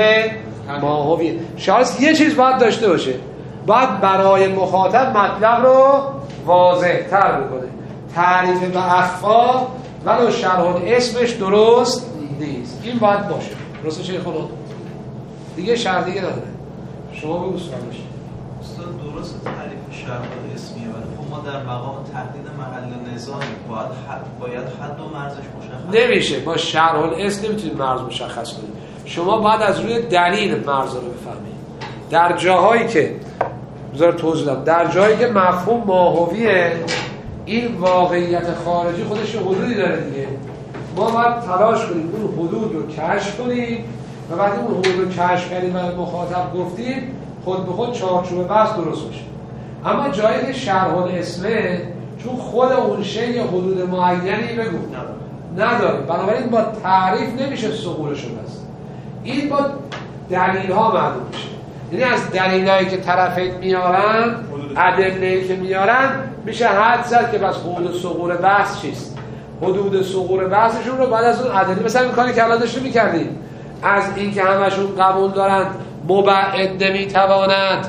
ماهوی شاید یه چیز باید داشته باشه، باید برای مخاطب مطلب رو واضح تر بکنه. تعریف به اخفا ولو شرح الاسمش درست نیست، این باید باشه. درسته شیخ خدا؟ دیگه شرح دیگه نداره. شما بگو سوالش. استاد درست تعریف شرح الاسمیه ولی خب ما در مقام تحدید محل نظام باید حد باید حد و مرزش مشخص نمیشه. با شرح الاسم نمیتونید مرز مشخص کنید. شما باید از روی دلیل مرز رو بفهمید. در جاهایی که بذار توضیح بدم، در جایی که مفهوم ماهویه این واقعیت خارجی خودش حدودی داره دیگه، ما باید تلاش کنیم اون حدود رو کشف کنیم و وقتی اون حدود رو کشف کردیم و مخاطب گفتیم خود به خود چارچوب بحث درست بشه. اما جایی که شرح الاسمه چون خود اون شی یا حدود معینی بگو نداره، بنابراین با تعریف نمیشه ثبورش رو بس. این با دلیل ها معلوم میشه. یعنی از دلیلایی که طرفین میارن، ادله‌ای که میارن میشه حد زد که بس حدود ثبور بحث چیست. حدود ثبور بحثشون رو بعد از اون ادله، مثلا این کاری که الان داشتیم میکردیم، از این که همشون قبول دارن مبعد نمیتواند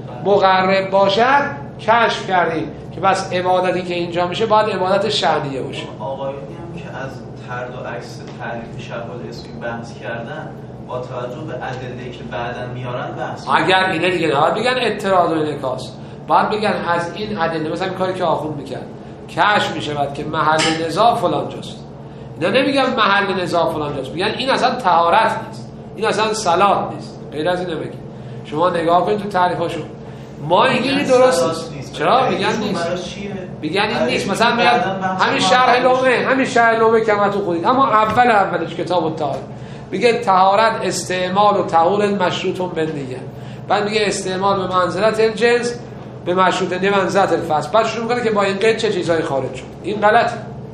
مقرب باشد کشف کردیم که بس عبادتی که اینجا میشه باید عبادت شأنیه باشه. آقایونی هم که از طرد و عکس تعریف شرح الاسمی بحث کردن با توجه به ادله‌ای که بعداً میارن بحث اگر اینه دیگه نه بگن اعتراض و انعکاس، باید بگن از این ادله، مثلا کاری که آخوند میکرد کشف میشود که محل نزاع فلان جاست. اینا نمیگن محل نزاع فلان جاست، میگن این اصلا طهارت نیست، این اصلا صلات نیست، غیر از این نمیگن. شما نگاه کنید تو تعریفاشون ما اینگه درست نیست. چرا میگن نیست؟ میگن این نیست. مثلا میگن همین شرح لومه، همین شرح لومه که ما تو خودید، اما اول اولش کتاب الطهارت میگه طهارت استعمال و طهور مشروط بالنیه، بعد میگه استعمال به منزلت الجنس به مشروط منزلت الفصل، بعد شروع میکنه که با این قید چه چیزایی خارج شد. این غلطه،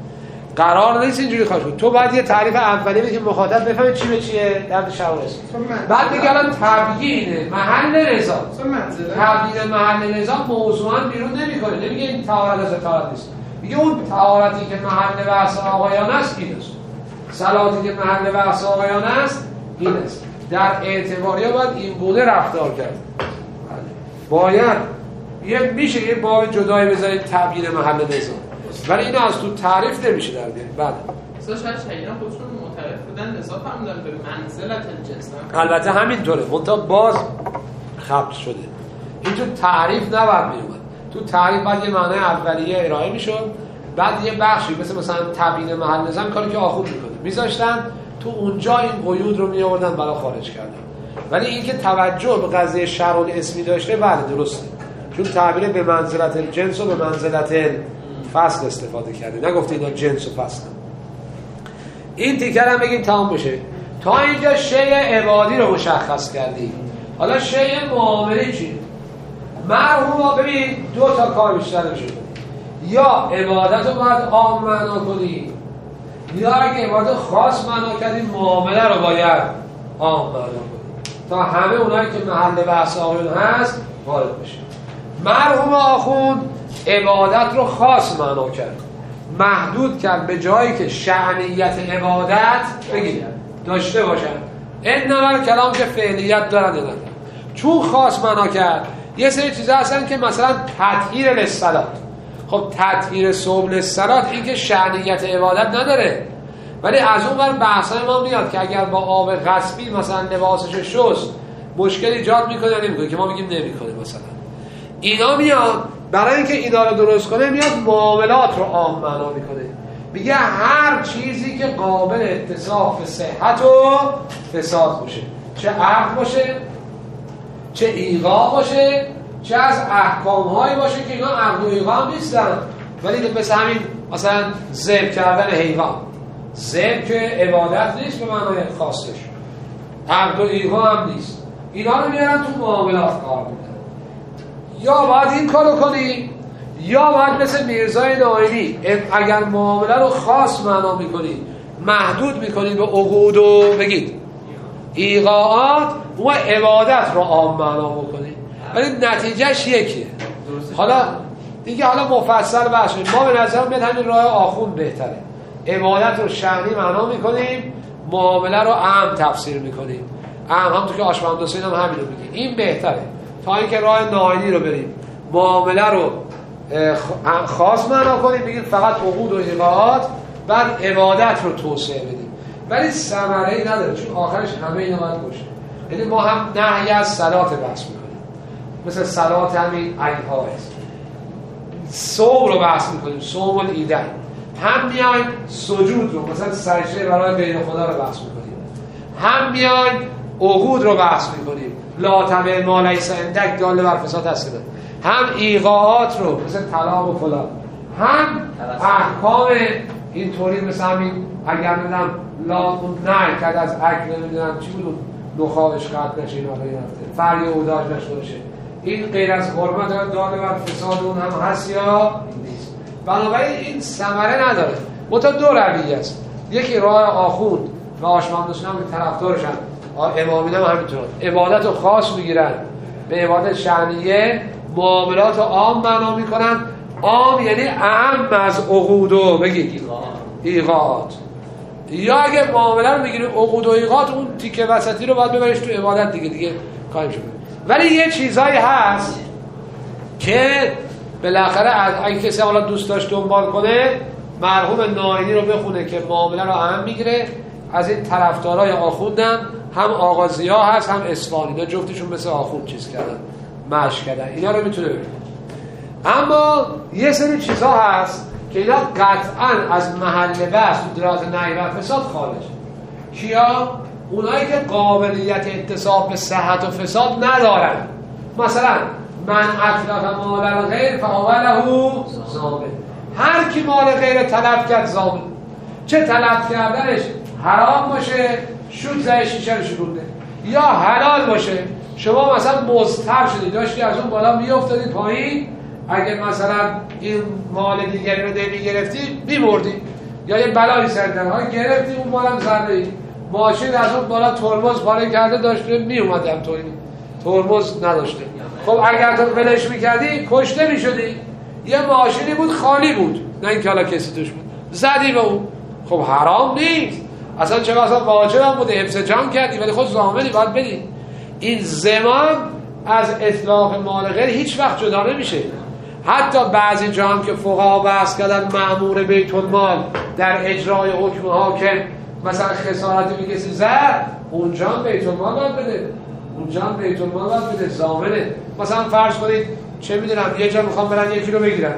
قرار نیست اینجوری خارج کنه. تو باید یه تعریف اولی بدی که مخاطب بفهمه چی به چیه در شرح الاسم. بعد میگه الان تبیین محل نزاع، تبیین محل نزاع موضوعا بیرون نمیکنه، نمیگه این طهارت از طهارت نیست، میگه اون طهارتی که محل بحث آقایان است این است، صلاتی که محل بحث آقایان است این است. در اعتباریه باید این بوده رفتار کرد. باید یه میشه یه باب جدایی بذارید تبیین محل نزاع، ولی اینو از تو تعریف نمیشه در بیارید. بعد اصلا شاید شیعیان خودشون معترف بودن نزاع فهمیدن به منزلت الجنس. البته همینطوره، منتها باز خبط شده. این تو تعریف نباید میومد. تو تعریف باید یه معنای اولیه ارائه میشد، بعد یه بخشی مثل مثلا تبیین محل نظام کاری که آخوند میکنه میذاشتن تو اونجا این قیود رو میآوردن برای خارج کردن. ولی اینکه توجه به قضیه شرع الاسمی داشته بله درسته، چون تعبیر به منزلت الجنس و به منزلت فصل استفاده کرده، نگفته اینا جنس و فصل. این تیکر هم بگیم تمام بشه. تا اینجا شیء عبادی رو مشخص کردیم. حالا شیء معامله چی؟ مرحوما ببین دو تا کار بیشتر میشه، یا عبادت رو باید عام معنا کنی، یا اگه عبادت خاص معنا کردیم معامله رو باید عام معنا کنی تا همه اونایی که محل بحث آقایون هست وارد بشه. مرحوم آخوند عبادت رو خاص معنا کرد، محدود کرد به جایی که شأنیت عبادت بگید داشته باشن. این نمال کلام که فعلیت دارن ندارن. چون خاص معنا کرد یه سری چیزا هستن که مثلا تطهیر للصلات، خب تطهیر صوب للصلات این که شأنیت عبادت نداره، ولی از اون ور بحثای ما میاد که اگر با آب غصبی مثلا لباسش شست مشکل ایجاد میکنه یا نمیکنه، که ما میگیم نمیکنه. مثلا اینا میاد برای اینکه اینا رو درست کنه میاد معاملات رو عام معنا میکنه، میگه هر چیزی که قابل اتصاف صحت و فساد باشه، چه عقد باشه، چه ایقاع باشه، چه از احکام‌هایی باشه که اینا عقد و ایقاع هم نیستن، ولی مثل همین مثلا ذبح کردن حیوان، ذبح که عبادت نیست به معنای خاصش، عقد و ایقاع هم نیست، اینا رو میارن تو معاملات کار میکنن. یا باید این کارو کنی یا باید مثل میرزای ناینی اگر معامله رو خاص معنا میکنی محدود میکنی به عقود و بگید ایقاعات و عبادت رو عام معنا بکنی، ولی نتیجهش یکیه. حالا دیگه حالا مفصل باشه، ما به نظر میاد همین راه آخوند بهتره، عبادت رو شأنی معنا میکنیم، معامله رو عام تفسیر میکنیم. عام هم تو که آشمند حسین هم همین رو میگه، این بهتره تا اینکه راه ناینی رو بریم معامله رو خاص معنا کنیم بگیم فقط عقود و ایقاعات، بعد عبادت رو توسعه بدیم، ولی ثمره‌ای نداره چون آخرش همه اینا باید باشه. یعنی ما هم نهی از صلات بحث میکنیم، مثل صلات همین عیدها است، صوم رو بحث میکنیم، صوم العیدین، هم میایم سجود رو مثلا سجده برای بین خدا رو بحث میکنیم، هم میایم عقود رو بحث میکنیم، لا تبع ما لیس عندک دال بر فساد هست، هم ایقاعات رو مثل طلاق و فلان، هم احکام اینطوری مثل همین اگر میدونم لا نه کرد از اکل نمیدونم چی بود نخواهش قطع نشه اینا رو رفته فری اوداج نشده باشه، این غیر از حرمت دال بر فساد اون هم هست یا نیست. بنابراین این ثمره نداره. متا دو رویه است، یکی راه آخوند و آشماندوسون هم که طرفدارشن، امامیون هم همینطور عبادت رو خاص میگیرن به عبادت شأنیه، معاملات رو عام معنا میکنن. عام یعنی اعم از عقود و بگید ایقاعات، یا اگه معامله رو بگیریم عقود و ایقاعات اون تیکه وسطی رو باید ببریش تو عبادت دیگه دیگه کاری شده. ولی یه چیزایی هست که بالاخره اگه کسی حالا دوست داشت دنبال کنه مرحوم ناینی رو بخونه که معامله رو اهم میگیره، از این طرفدارای آخوندن هم آغازی ها هست هم اصفهانی، اینا جفتشون مثل آخوند چیز کردن مشق کردن، اینا رو میتونه ببینه. اما یه سری چیزا هست که اینا قطعا از محل بحث و درات نهی و فساد خارج. کیا؟ اونایی که قابلیت اتصاب به صحت و فساد ندارن. مثلا من اتلف مال الغیر فهو له ضامن، هر کی مال غیر طلب کرد ضامن، چه طلب کردنش حرام باشه شوت زای شیشه رو شکونده، یا حلال باشه شما مثلا مضطر شدی داشتی از اون بالا میافتادی پایین، اگه مثلا این مال دیگری رو نمی گرفتی میمردی، یا یه بلایی سردن گرفتی اون مالم زرده، ماشین از اون بالا ترمز پاره کرده داشته میومد هم توی ترمز نداشته، خب اگر تو بلش میکردی کشته میشدی. یه ماشینی بود خالی بود نه اینکه حالا کسی توش بود زدی به اون، خب حرام نیست اصلا، چه مثلا واجب هم بوده حفظ جان کردی ولی خود ضامنی باید بدی. این ضمان از اطلاق مال غیر هیچ وقت جدا نمیشه. حتی بعضی جا هم که فقها بحث کردن مأمور بیت المال در اجرای حکم حاکم مثلا خسارتی به کسی زد، اونجا هم بیت المال باید بده، اونجا هم بیت المال باید بده، ضامنه. مثلا فرض کنید چه میدونم یه جا میخوام برن یکی رو بگیرن،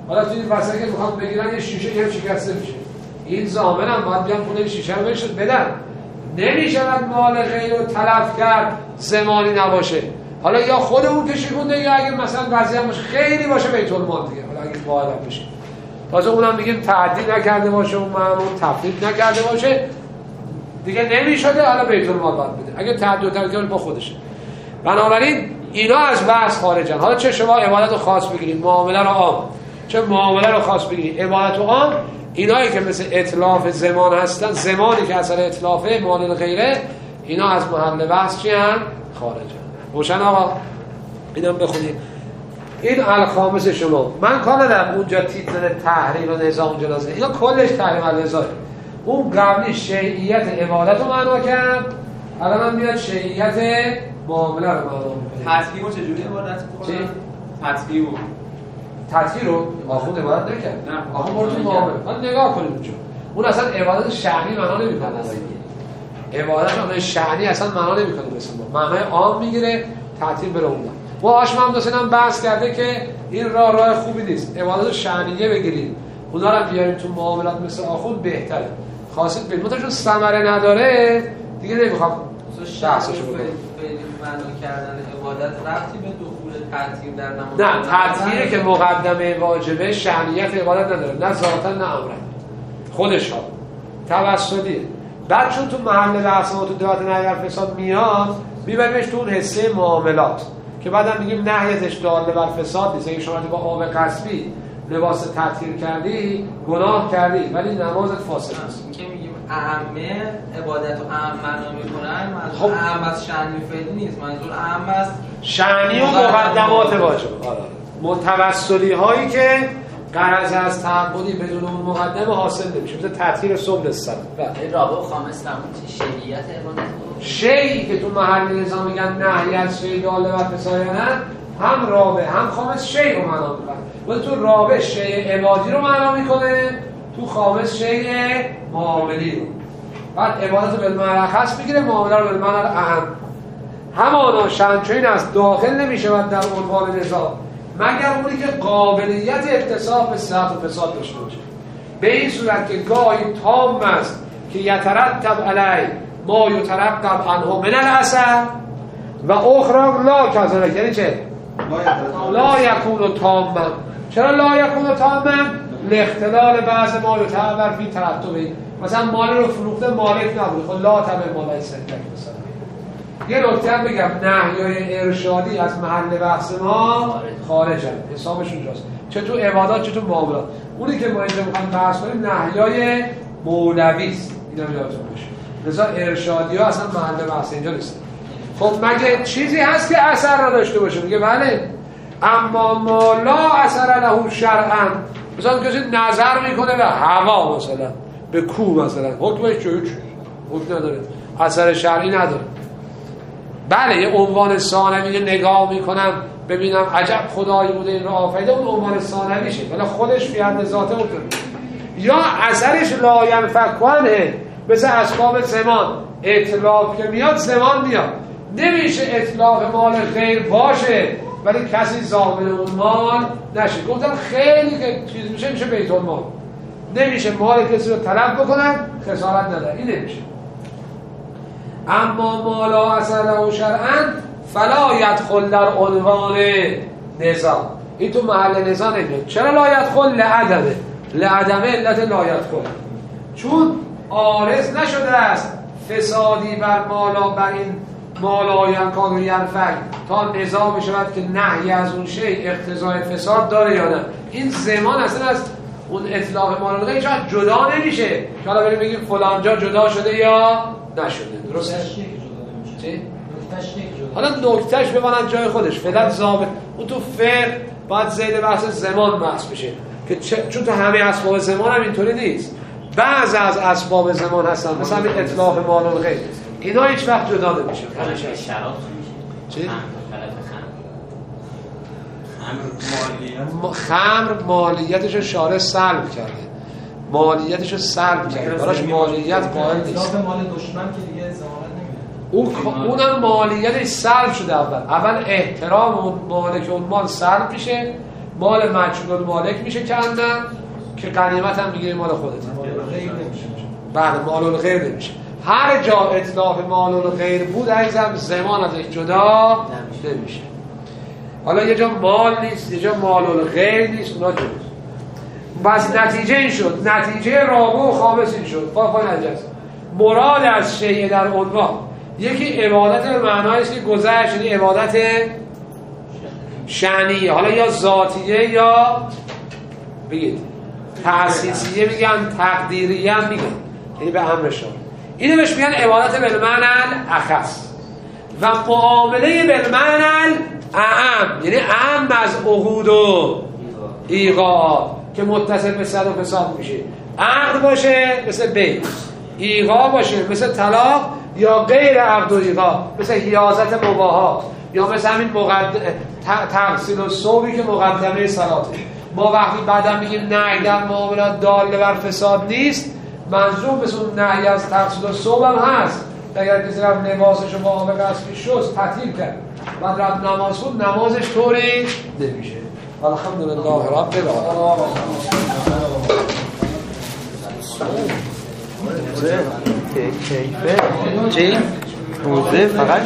حالا توی واسه که میخوام بگیرن یه شیشه یه شکسته میشه، این ضامن هم باید بیان پول شیشه رو بهش بدن. نمیشود مال غیر رو تلف کرد زمانی نباشه. حالا یا خود اون که شکونده یا اگه مثلا وضعیت باشه خیلی باشه بیت المال دیگه. حالا اگه مالک بشه تازه اونم میگیم تعدی نکرده باشه، اون معمول تفریط نکرده باشه دیگه نمیشده، حالا بیت المال باید بده. اگه تعدی و تفریط با خودشه. بنابراین اینا از بحث خارجن. حالا چه شما عبادت رو خاص بگیرید، معامله رو عام، چه معامله رو خاص بگیرید، عبادت رو عام، اینایی که مثل اتلاف زمان هستن، زمانی که اثر اتلافه مال غیره، اینا از محل بحث چی هستن؟ خارجن. روشن آقا؟ اینم بخونید. این الخامس شما. من کار ندارم اونجا تیتر تحریر و نظام جلازه، اینا کلش تحریم النظام. اون قبلی شیعیت عبادت رو معنا کرد، الان هم میاد شیعیت معامله رو معنا میکنه. تطهیر رو چجوری عبادت میکنه؟ تطهیر رو تطهیر رو آخوند عبادت نکرد. نه آخوند برو تو معامله. حالا نگاه کنید اونجا. اون اصلا عبادت شرعی معنا نمیکنه. عبادت اون شرعی اصلا معنا نمیکنه مثل ما. معنای عام میگیره، تطهیر بره اونجا. و هاشم هم دوستان هم بحث کرده که این راه راه خوبی نیست. عبادت شرعیه بگیرید. اونا رو بیاریم تو معاملات مثل آخوند بهتره. خاصیت به متوجه ثمره نداره دیگه نمیخوام بحثشو بکنم. معنا کردن عبادت ربطی به دخول تطهیر در نماز نه، تطهیری که مقدمه واجبه شأنیت عبادت نداره، نه ذاتا نه امرا، خودش ها توسلیه. بعد چون تو محل بحث ما تو دعوت نهی از فساد میاد میبریمش تو اون حصه معاملات که بعدم میگیم نهیتش داله بر فساد نیست. اگه شما با آب قصبی لباس تطهیر کردی گناه کردی ولی نمازت فاسد است. که میگیم اعمه عبادت و اعم معنا میکنن، منظور اعم از شأنی فعلی نیست، منظور اعم از شأنی و مقدمات واجب. آره متوسلی هایی که غرض از تعبدی بدون اون مقدمه حاصل نمیشه، مثل تطهیر صبح الصبح. این رابع و خامس تمام شیعیت عبادت شیعی که تو محل نظام میگن نهی از شیء داله و فسایانه، هم رابع هم خامس شیء رو معنا میکنه. ولی تو رابع شیء عبادی رو معنا میکنه، تو خامس شیء معاملی رو. بعد عبادت رو بالمرخص بگیره، معامله رو بالمعنی اهم. همانا شنچین از داخل نمیشه و در عنوان نظام مگر اونی که قابلیت اتصاف به صحت و فساد داشته باشه، به این صورت که گاهی تام است که یترتب علی ما یترتب عنه من الاثر و اخرى لا کذالک. یعنی چه؟ لا یکون تاما. چرا لا یکون تاما؟ لاختلال بعض ما یتعبر فی ترتبه. مثلا مال رو فروخته مالک نبود، خب لا تبع مالک سنتک. مثلا یه نکته هم بگم، نهیای ارشادی از محل بحث ما خارجن، حسابش اونجاست، چه تو عبادات چه تو معاملات. اونی که ما اینجا میخوایم بحث کنیم نهیای مولوی است، اینا یادتون باشه. لذا ارشادی ها اصلا محل بحث اینجا نیست. خب مگه چیزی هست که اثر را داشته باشه؟ میگه بله، اما ما لا اثر له شرعا. مثلا کسی نظر میکنه به هوا، مثلا به کوه، مثلا حکمش چه حکم نداره، اثر شرعی نداره. بله یه عنوان ثانوی نگاه میکنم ببینم عجب خدایی بوده این رو آفریده، اون عنوان ثانویشه، ولی خودش فی حد ذاته اون. یا اثرش لا ینفکانه، مثل اسباب زمان، اطلاق که میاد زمان میاد، نمیشه اطلاق مال غیر باشه ولی کسی ضامن اون مال نشه. گفتم خیلی که چیز میشه میشه بیت المال، نمیشه مال کسی رو طلب بکنن خسارت نداره، این نمیشه. اما مالا اثر له شرعا فلا یدخل در عنوان نظام. این تو محل نظام نمیاد. چرا لا یدخل؟ لعدمه، لعدمه علت لا یدخل، چون عارض نشده است فسادی بر مالا، بر این مالا ینکان و ینفک تا نظام بشود که نهی از اون شی اقتضای فساد داره یا نه. این زمان اصلا از اون اطلاق مال غیر شاید جدا نمیشه که حالا بریم بگیم فلان جا جدا شده یا نشده. درسته؟ چی؟ حالا نکتهش بماند جای خودش، فعلا ضابط اون تو فقه باید زید بحث زمان بحث بشه که چون تو همه اسباب زمان هم اینطوری نیست، بعض از اسباب زمان هستن مثلا اطلاق مال غیر، اینا هیچ وقت جدا نمیشه. شراب چی؟ خمر خمر مالیتش رو شارع سلب کرده، مالیتش رو سلب کرده، براش مالیت قائل نیست. مال دشمن که دیگه ضمانت نمیده، اون اونم مالیتش سلب شده. اول اول احترام اون مالک اون مال سلب میشه، مال مجهول مالک میشه کندن که غنیمت هم دیگه مال خودته. بله مال الغیر نمیشه. هر جا اتلاف مال الغیر بود عزیزم زمان ازش جدا نمیشه. حالا یه جا مال نیست، یه جا مال الغیر نیست، اونا جدا. بس نتیجه این شد، نتیجه رابع و خامس این شد. فاقا نجست مراد از شیء در عنوان یکی عبادت به معنای است که گذشت، یعنی عبادت شأنیه، حالا یا ذاتیه یا بگید تأسیسیه میگن، تقدیریه هم میگن، یعنی به امر شما. اینو بهش میگن عبادت بالمعنی الاخص و معامله بالمعنی الاعم، یعنی اعم از عقود و ایقاعات که متصل به صد و فساد میشه. عقد باشه مثل بیع، ایقاع باشه مثل طلاق، یا غیر عقد و ایقاع مثل حیازت مباحات، یا مثل همین مقدم تغسیل و صوبی که مقدمه صلاته. ما وقتی بعدم میگیم نهی در معاملات داله بر فساد نیست، منظور مثل اون نهی از تغسیل و صوب هم هست. اگر کسی رفت لباسش رو با آب قصبی شست تعطیل کرد و رفت نماز خود، نمازش طوری نمیشه. الحمدلله رب العالمین. چی؟ روزه فقط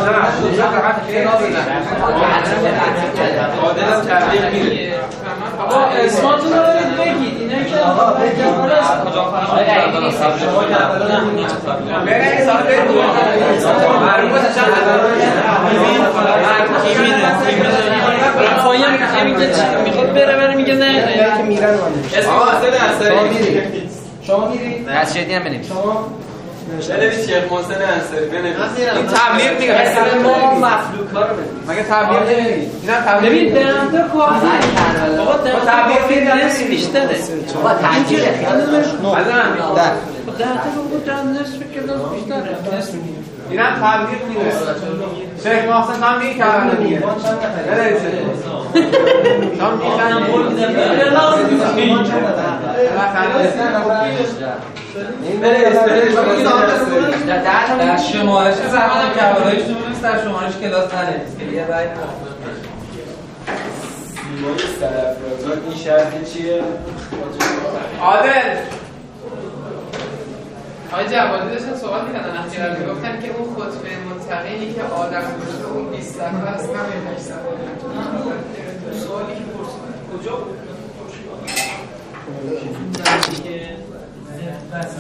اسماتون رو برید بگید اینه که میخواد بره بره میگه نه که میرن شما میری؟ از شدی هم بنویس بنویس شیخ محسن انصاری بنویس. این تبلیغ دیگه مثلا ما مفلوکا رو بنویس. مگه تبلیغ نمیدید؟ اینا تبلیغ ببین برنده کافی. بابا تبلیغ درس بیشتره. بابا تعطیل بعدم ده تا بود نصف کلاس بیشتره. نصف اینا تبلیغ میدونست. شیخ محسن هم میگه کلمه دیگه. بله شام میگن قول میدن. در شمارش زمان کبرایش نمیدونست، در شمارش کلاس ننویس که یه رای سیمای سرفرازات این شرطی چیه؟ عادل آقای جوادی داشتن صحبت می‌کردن اخیراً گفتن که اون خطبه متقینی که آدم گوشه اون بیست صفحه است همین هشت صفحه. سوالی که پرسیدن کجا بود؟